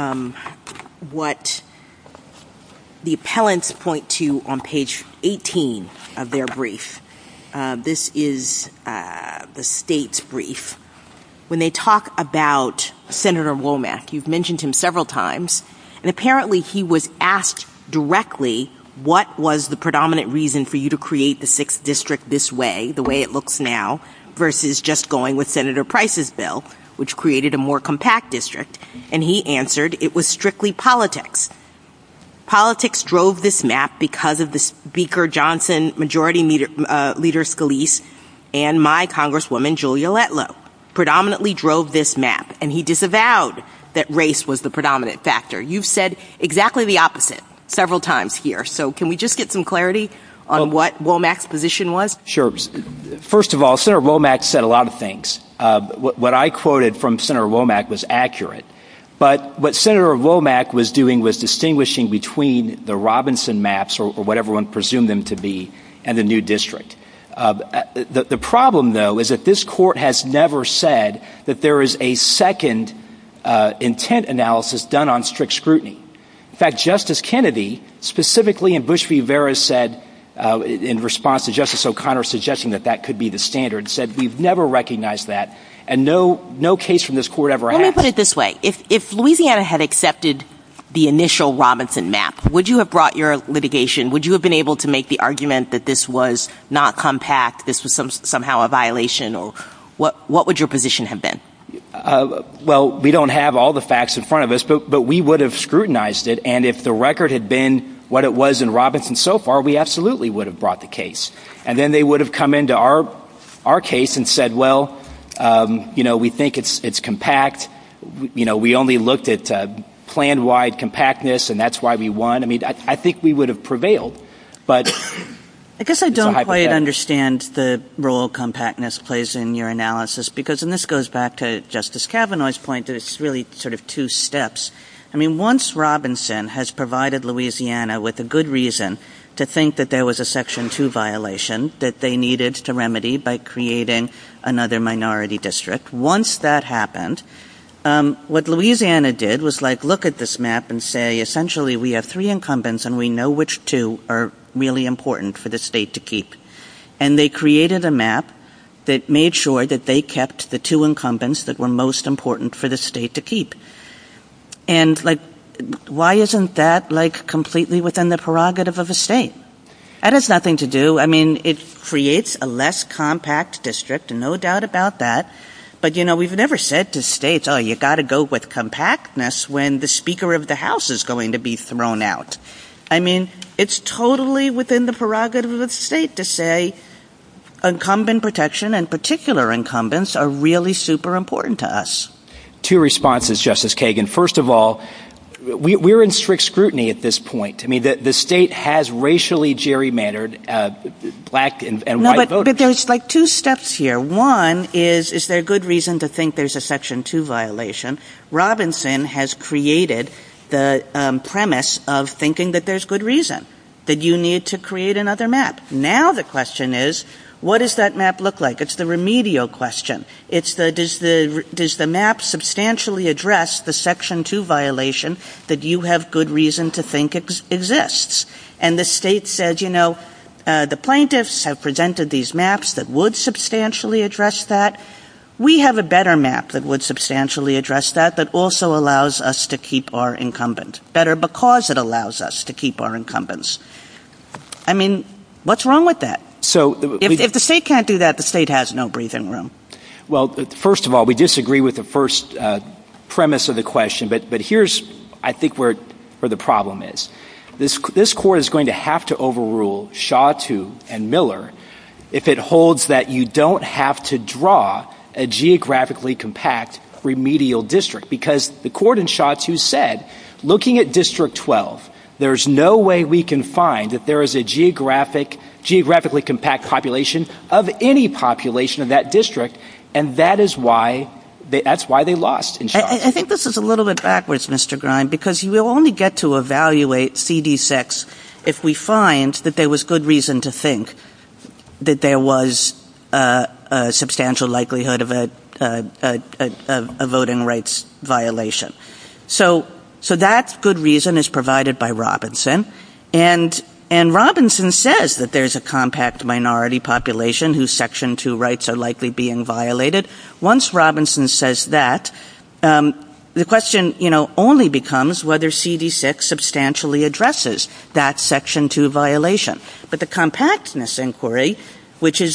what the appellants point to on page 18 of their brief. This is the state's brief. When they talk about Senator Womack, you've mentioned him several times, and apparently he was asked directly what was the predominant reason for you to create the 6th district this way, the way it looks now, versus just going with Senator Price's bill, which created a more compact district. And he answered, it was strictly politics. Politics drove this map because of the Speaker Johnson, Majority Leader Scalise, and my Congresswoman Julia Letlow predominantly drove this map. And he disavowed that race was the predominant factor. You've said exactly the opposite several times here. So can we just get some clarity on what Womack's position was? Sure. First of all, Senator Womack said a lot of things. What I quoted from Senator Womack was accurate. But what Senator Womack was doing was distinguishing between the Robinson maps, or whatever one presumed them to be, and the new district. The problem, though, is that this court has never said that there is a second intent analysis done on strict scrutiny. In fact, Justice Kennedy, specifically in Bush v. Vera, said, in response to Justice O'Connor suggesting that could be the standard, said we've never recognized that, and no case from this court ever has. Let me put it this way. If Louisiana had accepted the initial Robinson map, would you have brought your litigation? Would you have been able to make the argument that this was not compact, this was somehow a violation, or what would your position have been? Well, we don't have all the facts in front of us, but we would have scrutinized it, and if the record had been what it was in Robinson so far, we absolutely would have brought the case. And then they would have come into our case and said, well, we think it's compact. We only looked at plan-wide compactness, and that's why we won. I mean, I think we would have prevailed, but I guess I don't quite understand the role compactness plays in your analysis, because, and this goes back to Justice Kavanaugh's point, that it's really sort of two steps. I mean, once Robinson has provided Louisiana with a good reason to think that there was a Section 2 violation that they needed to remedy by creating another minority district, once that happened, what Louisiana did was look at this map and say, essentially, we have 3 incumbents and we know which 2 are really important for the state to keep. And they created a map that made sure that they kept the 2 incumbents that were most important for the state to keep. And, why isn't that, completely within the prerogative of a state? That has nothing to do. I mean, it creates a less compact district, no doubt about that. But, we've never said to states, oh, you got to go with compactness when the Speaker of the House is going to be thrown out. I mean, it's totally within the prerogative of the state to say incumbent protection and particular incumbents are really super important to us. 2 responses, Justice Kagan. First of all, we're in strict scrutiny at this point. I mean, the state has racially gerrymandered black and white voters. But there's like two steps here. One is there good reason to think there's a Section 2 violation? Robinson has created the premise of thinking that there's good reason, that you need to create another map. Now the question is, what does that map look like? It's the remedial question. It's does the map substantially address the Section 2 violation that you have good reason to think exists? And the state says, the plaintiffs have presented these maps that would substantially address that. We have a better map that would substantially address that also allows us to keep our incumbent. Better because it allows us to keep our incumbents. I mean, what's wrong with that? So if the state can't do that, the state has no breathing room. Well, first of all, we disagree with the first premise of the question, but here's, I think, where the problem is. This court is going to have to overrule Shaw 2 and Miller if it holds that you don't have to draw a geographically compact remedial district, because the court in Shaw 2 said, looking at District 12, there's no way we can find that there is a geographically compact population of any population of that district, and that's why they lost in Shaw 2. I think this is a little bit backwards, Mr. Grime, because you will only get to evaluate CD6 if we find that there was good reason to think that there was a substantial likelihood of a voting rights violation. So that good reason is provided by Robinson, and Robinson says that there's a compact minority population whose Section 2 rights are likely being violated. Once Robinson says that, the question, only becomes whether CD6 substantially addresses that Section 2 violation. But the compactness inquiry, which is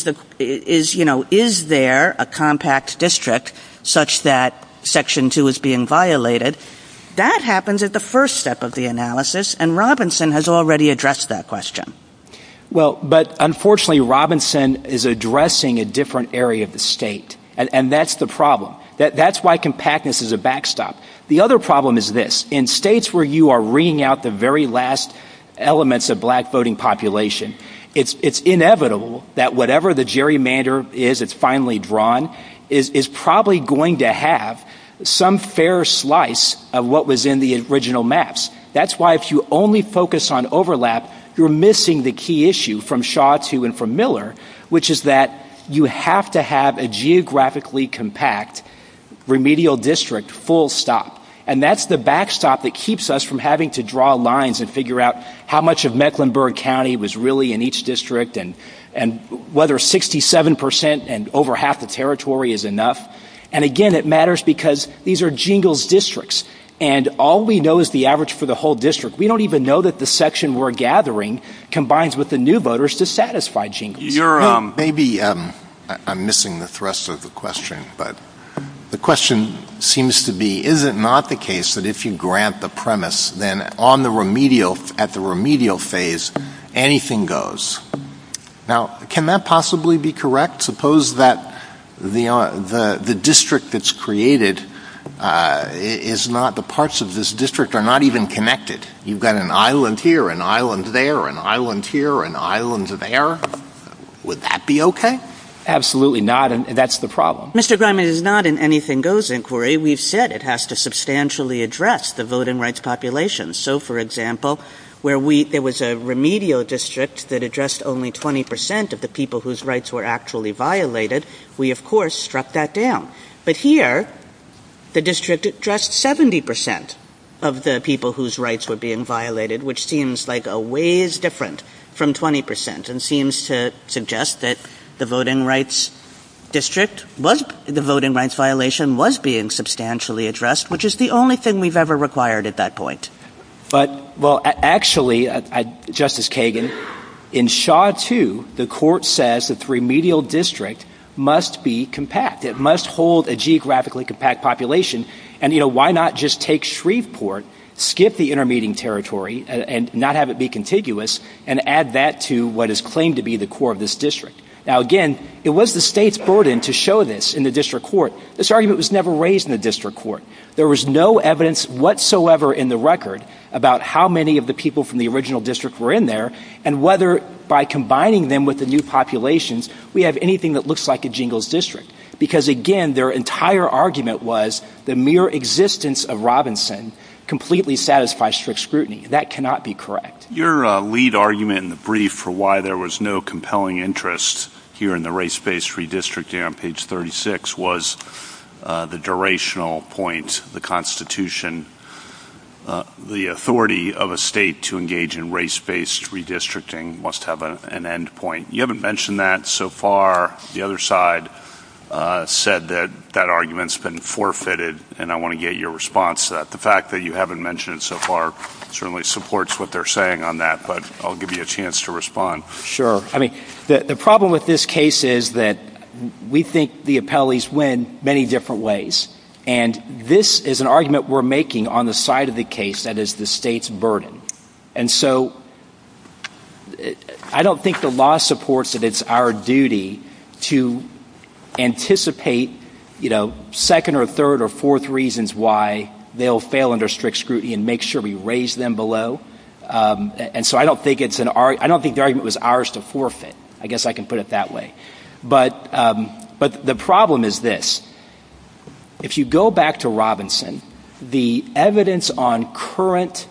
there a compact district such that Section 2 is being violated, that happens at the first step of the analysis, and Robinson has already addressed that question. Well, but unfortunately, Robinson is addressing a different area of the state, and that's the problem. That's why compactness is a backstop. The other problem is this. In states where you are wringing out the very last elements of black voting population, it's inevitable that whatever the gerrymander is it's finally drawn is probably going to have some fair slice of what was in the original maps. That's why if you only focus on overlap, you're missing the key issue from Shaw 2 and from Miller, which is that you have to have a geographically compact remedial district, full stop. And that's the backstop that keeps us from having to draw lines and figure out how much of Mecklenburg County was really in each district and whether 67% and over half the territory is enough. And again, it matters because these are jingles districts, and all we know is the average for the whole district. We don't even know that the section we're gathering combines with the new voters to satisfy jingles. Maybe I'm missing the thrust of the question, but the question seems to be, is it not the case that if you grant the premise, then at the remedial phase, anything goes? Now, can that possibly be correct? Suppose that the district that's created is not, the parts of this district are not even connected. You've got an island here, an island there, an island here, an island there. Would that be okay? Absolutely not, and that's the problem. Mr. Grime, it is not an anything goes inquiry. We've said it has to substantially address the voting rights population. So, for example, where there was a remedial district that addressed only 20% of the people whose rights were actually violated, we, of course, struck that down. But here, the district addressed 70% of the people whose rights were being violated, which seems like a ways different from 20% and seems to suggest that the voting rights violation was being substantially addressed, which is the only thing we've ever required at that point. But, well, actually, Justice Kagan, in Shaw 2, the court says that the remedial district must be compact. It must hold a geographically compact population. And, why not just take Shreveport, skip the intermediate territory, and not have it be contiguous, and add that to what is claimed to be the core of this district? Now, again, it was the state's burden to show this in the district court. This argument was never raised in the district court. There was no evidence whatsoever in the record about how many of the people from the original district were in there and whether by combining them with the new populations, we have anything that looks like a Jingles district. Because, again, their entire argument was the mere existence of Robinson completely satisfies strict scrutiny. That cannot be correct. Your lead argument in the brief for why there was no compelling interest here in the race-based redistricting on page 36 was the durational point, the Constitution, the authority of a state to engage in race-based redistricting must have an end point. You haven't mentioned that so far. The other side said that argument's been forfeited, and I want to get your response to that. The fact that you haven't mentioned it so far certainly supports what they're saying on that, but I'll give you a chance to respond. Sure. I mean, the problem with this case is that we think the appellees win many different ways. And this is an argument we're making on the side of the case that is the state's burden. And so I don't think the law supports that it's our duty to anticipate, second or third or fourth reasons why they'll fail under strict scrutiny and make sure we raise them below. And so I don't think the argument was ours to forfeit. I guess I can put it that way. But the problem is this. If you go back to Robinson, the evidence on current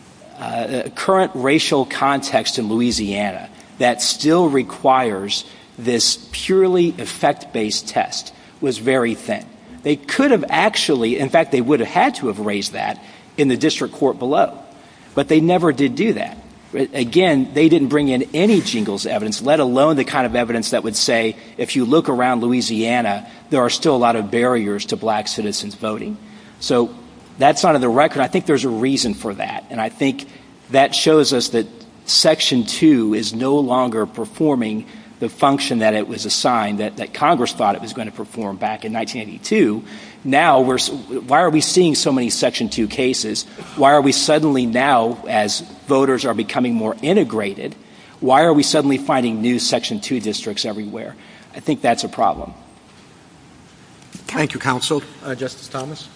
racial context in Louisiana that still requires this purely effect-based test was very thin. They could have actually, in fact, they would have had to have raised that in the district court below. But they never did do that. Again, they didn't bring in any Jingles evidence, let alone the kind of evidence that would say, if you look around Louisiana, there are still a lot of barriers to black citizens voting. So that's not on the record. I think there's a reason for that. And I think that shows us that Section 2 is no longer performing the function that it was assigned, that Congress thought it was going to perform back in 1982. Now, why are we seeing so many Section 2 cases? Why are we suddenly now, as voters are becoming more integrated, why are we suddenly finding new Section 2 districts everywhere? I think that's a problem. Thank you, counsel. Justice Thomas?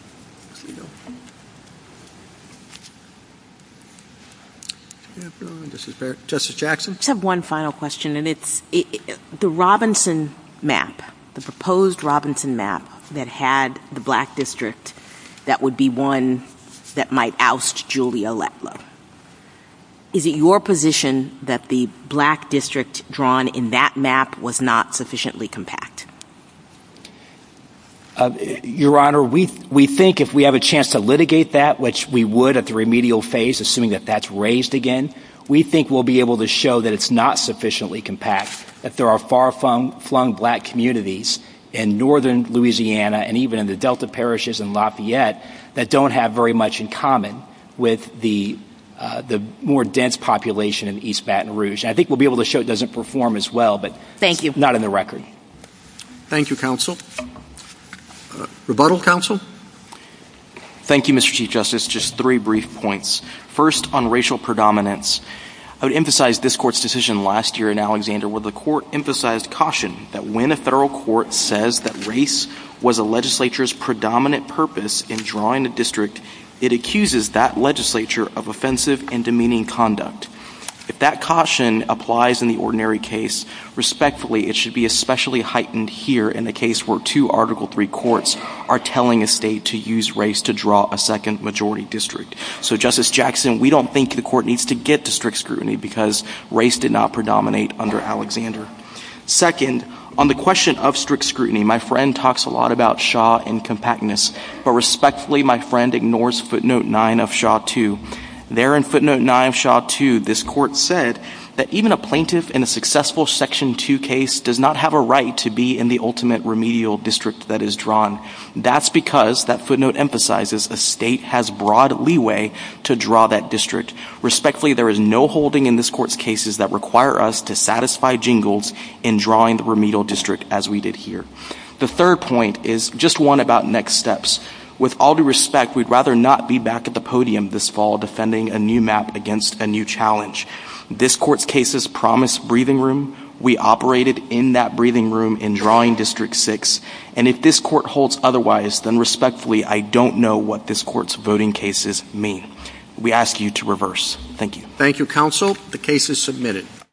Justice Jackson? I just have one final question, and it's the Robinson map, the proposed Robinson map that had the black district that would be one that might oust Julia Letlow. Is it your position that the black district drawn in that map was not sufficiently compact? Your Honor, we think if we have a chance to litigate that, which we would at the remedial phase, assuming that that's raised again, we think we'll be able to show that it's not sufficiently compact, that there are far-flung black communities in northern Louisiana and even in the Delta parishes in Lafayette that don't have very much in common with the more dense population in East Baton Rouge. And I think we'll be able to show it doesn't perform as well, but Thank you. It's not in the record. Thank you, counsel. Rebuttal, counsel? Thank you, Mr. Chief Justice. Just 3 brief points. First, on racial predominance, I would emphasize this court's decision last year in Alexander where the court emphasized caution that when a federal court says that race was a legislature's predominant purpose in drawing a district, it accuses that legislature of offensive and demeaning conduct. If that caution applies in the ordinary case, respectfully, it should be especially heightened here in a case where 2 Article III courts are telling a state to use race to draw a second majority district. So, Justice Jackson, we don't think the court needs to get to strict scrutiny because race did not predominate under Alexander. Second, on the question of strict scrutiny, my friend talks a lot about Shaw and compactness, but respectfully, my friend ignores footnote 9 of Shaw 2. There in footnote 9 of Shaw 2, this court said that even a plaintiff in a successful Section 2 case does not have a right to be in the ultimate remedial district that is drawn. That's because that footnote emphasizes a state has broad leeway to draw that district. Respectfully, there is no holding in this court's cases that require us to satisfy Jingles in drawing the remedial district as we did here. The third point is just one about next steps. With all due respect, we'd rather not be back at the podium this fall defending a new map against a new challenge. This court's cases promise breathing room, We operated in that breathing room in drawing District 6. And if this court holds otherwise, then respectfully, I don't know what this court's voting cases mean. We ask you to reverse. Thank you. Thank you, counsel. The case is submitted.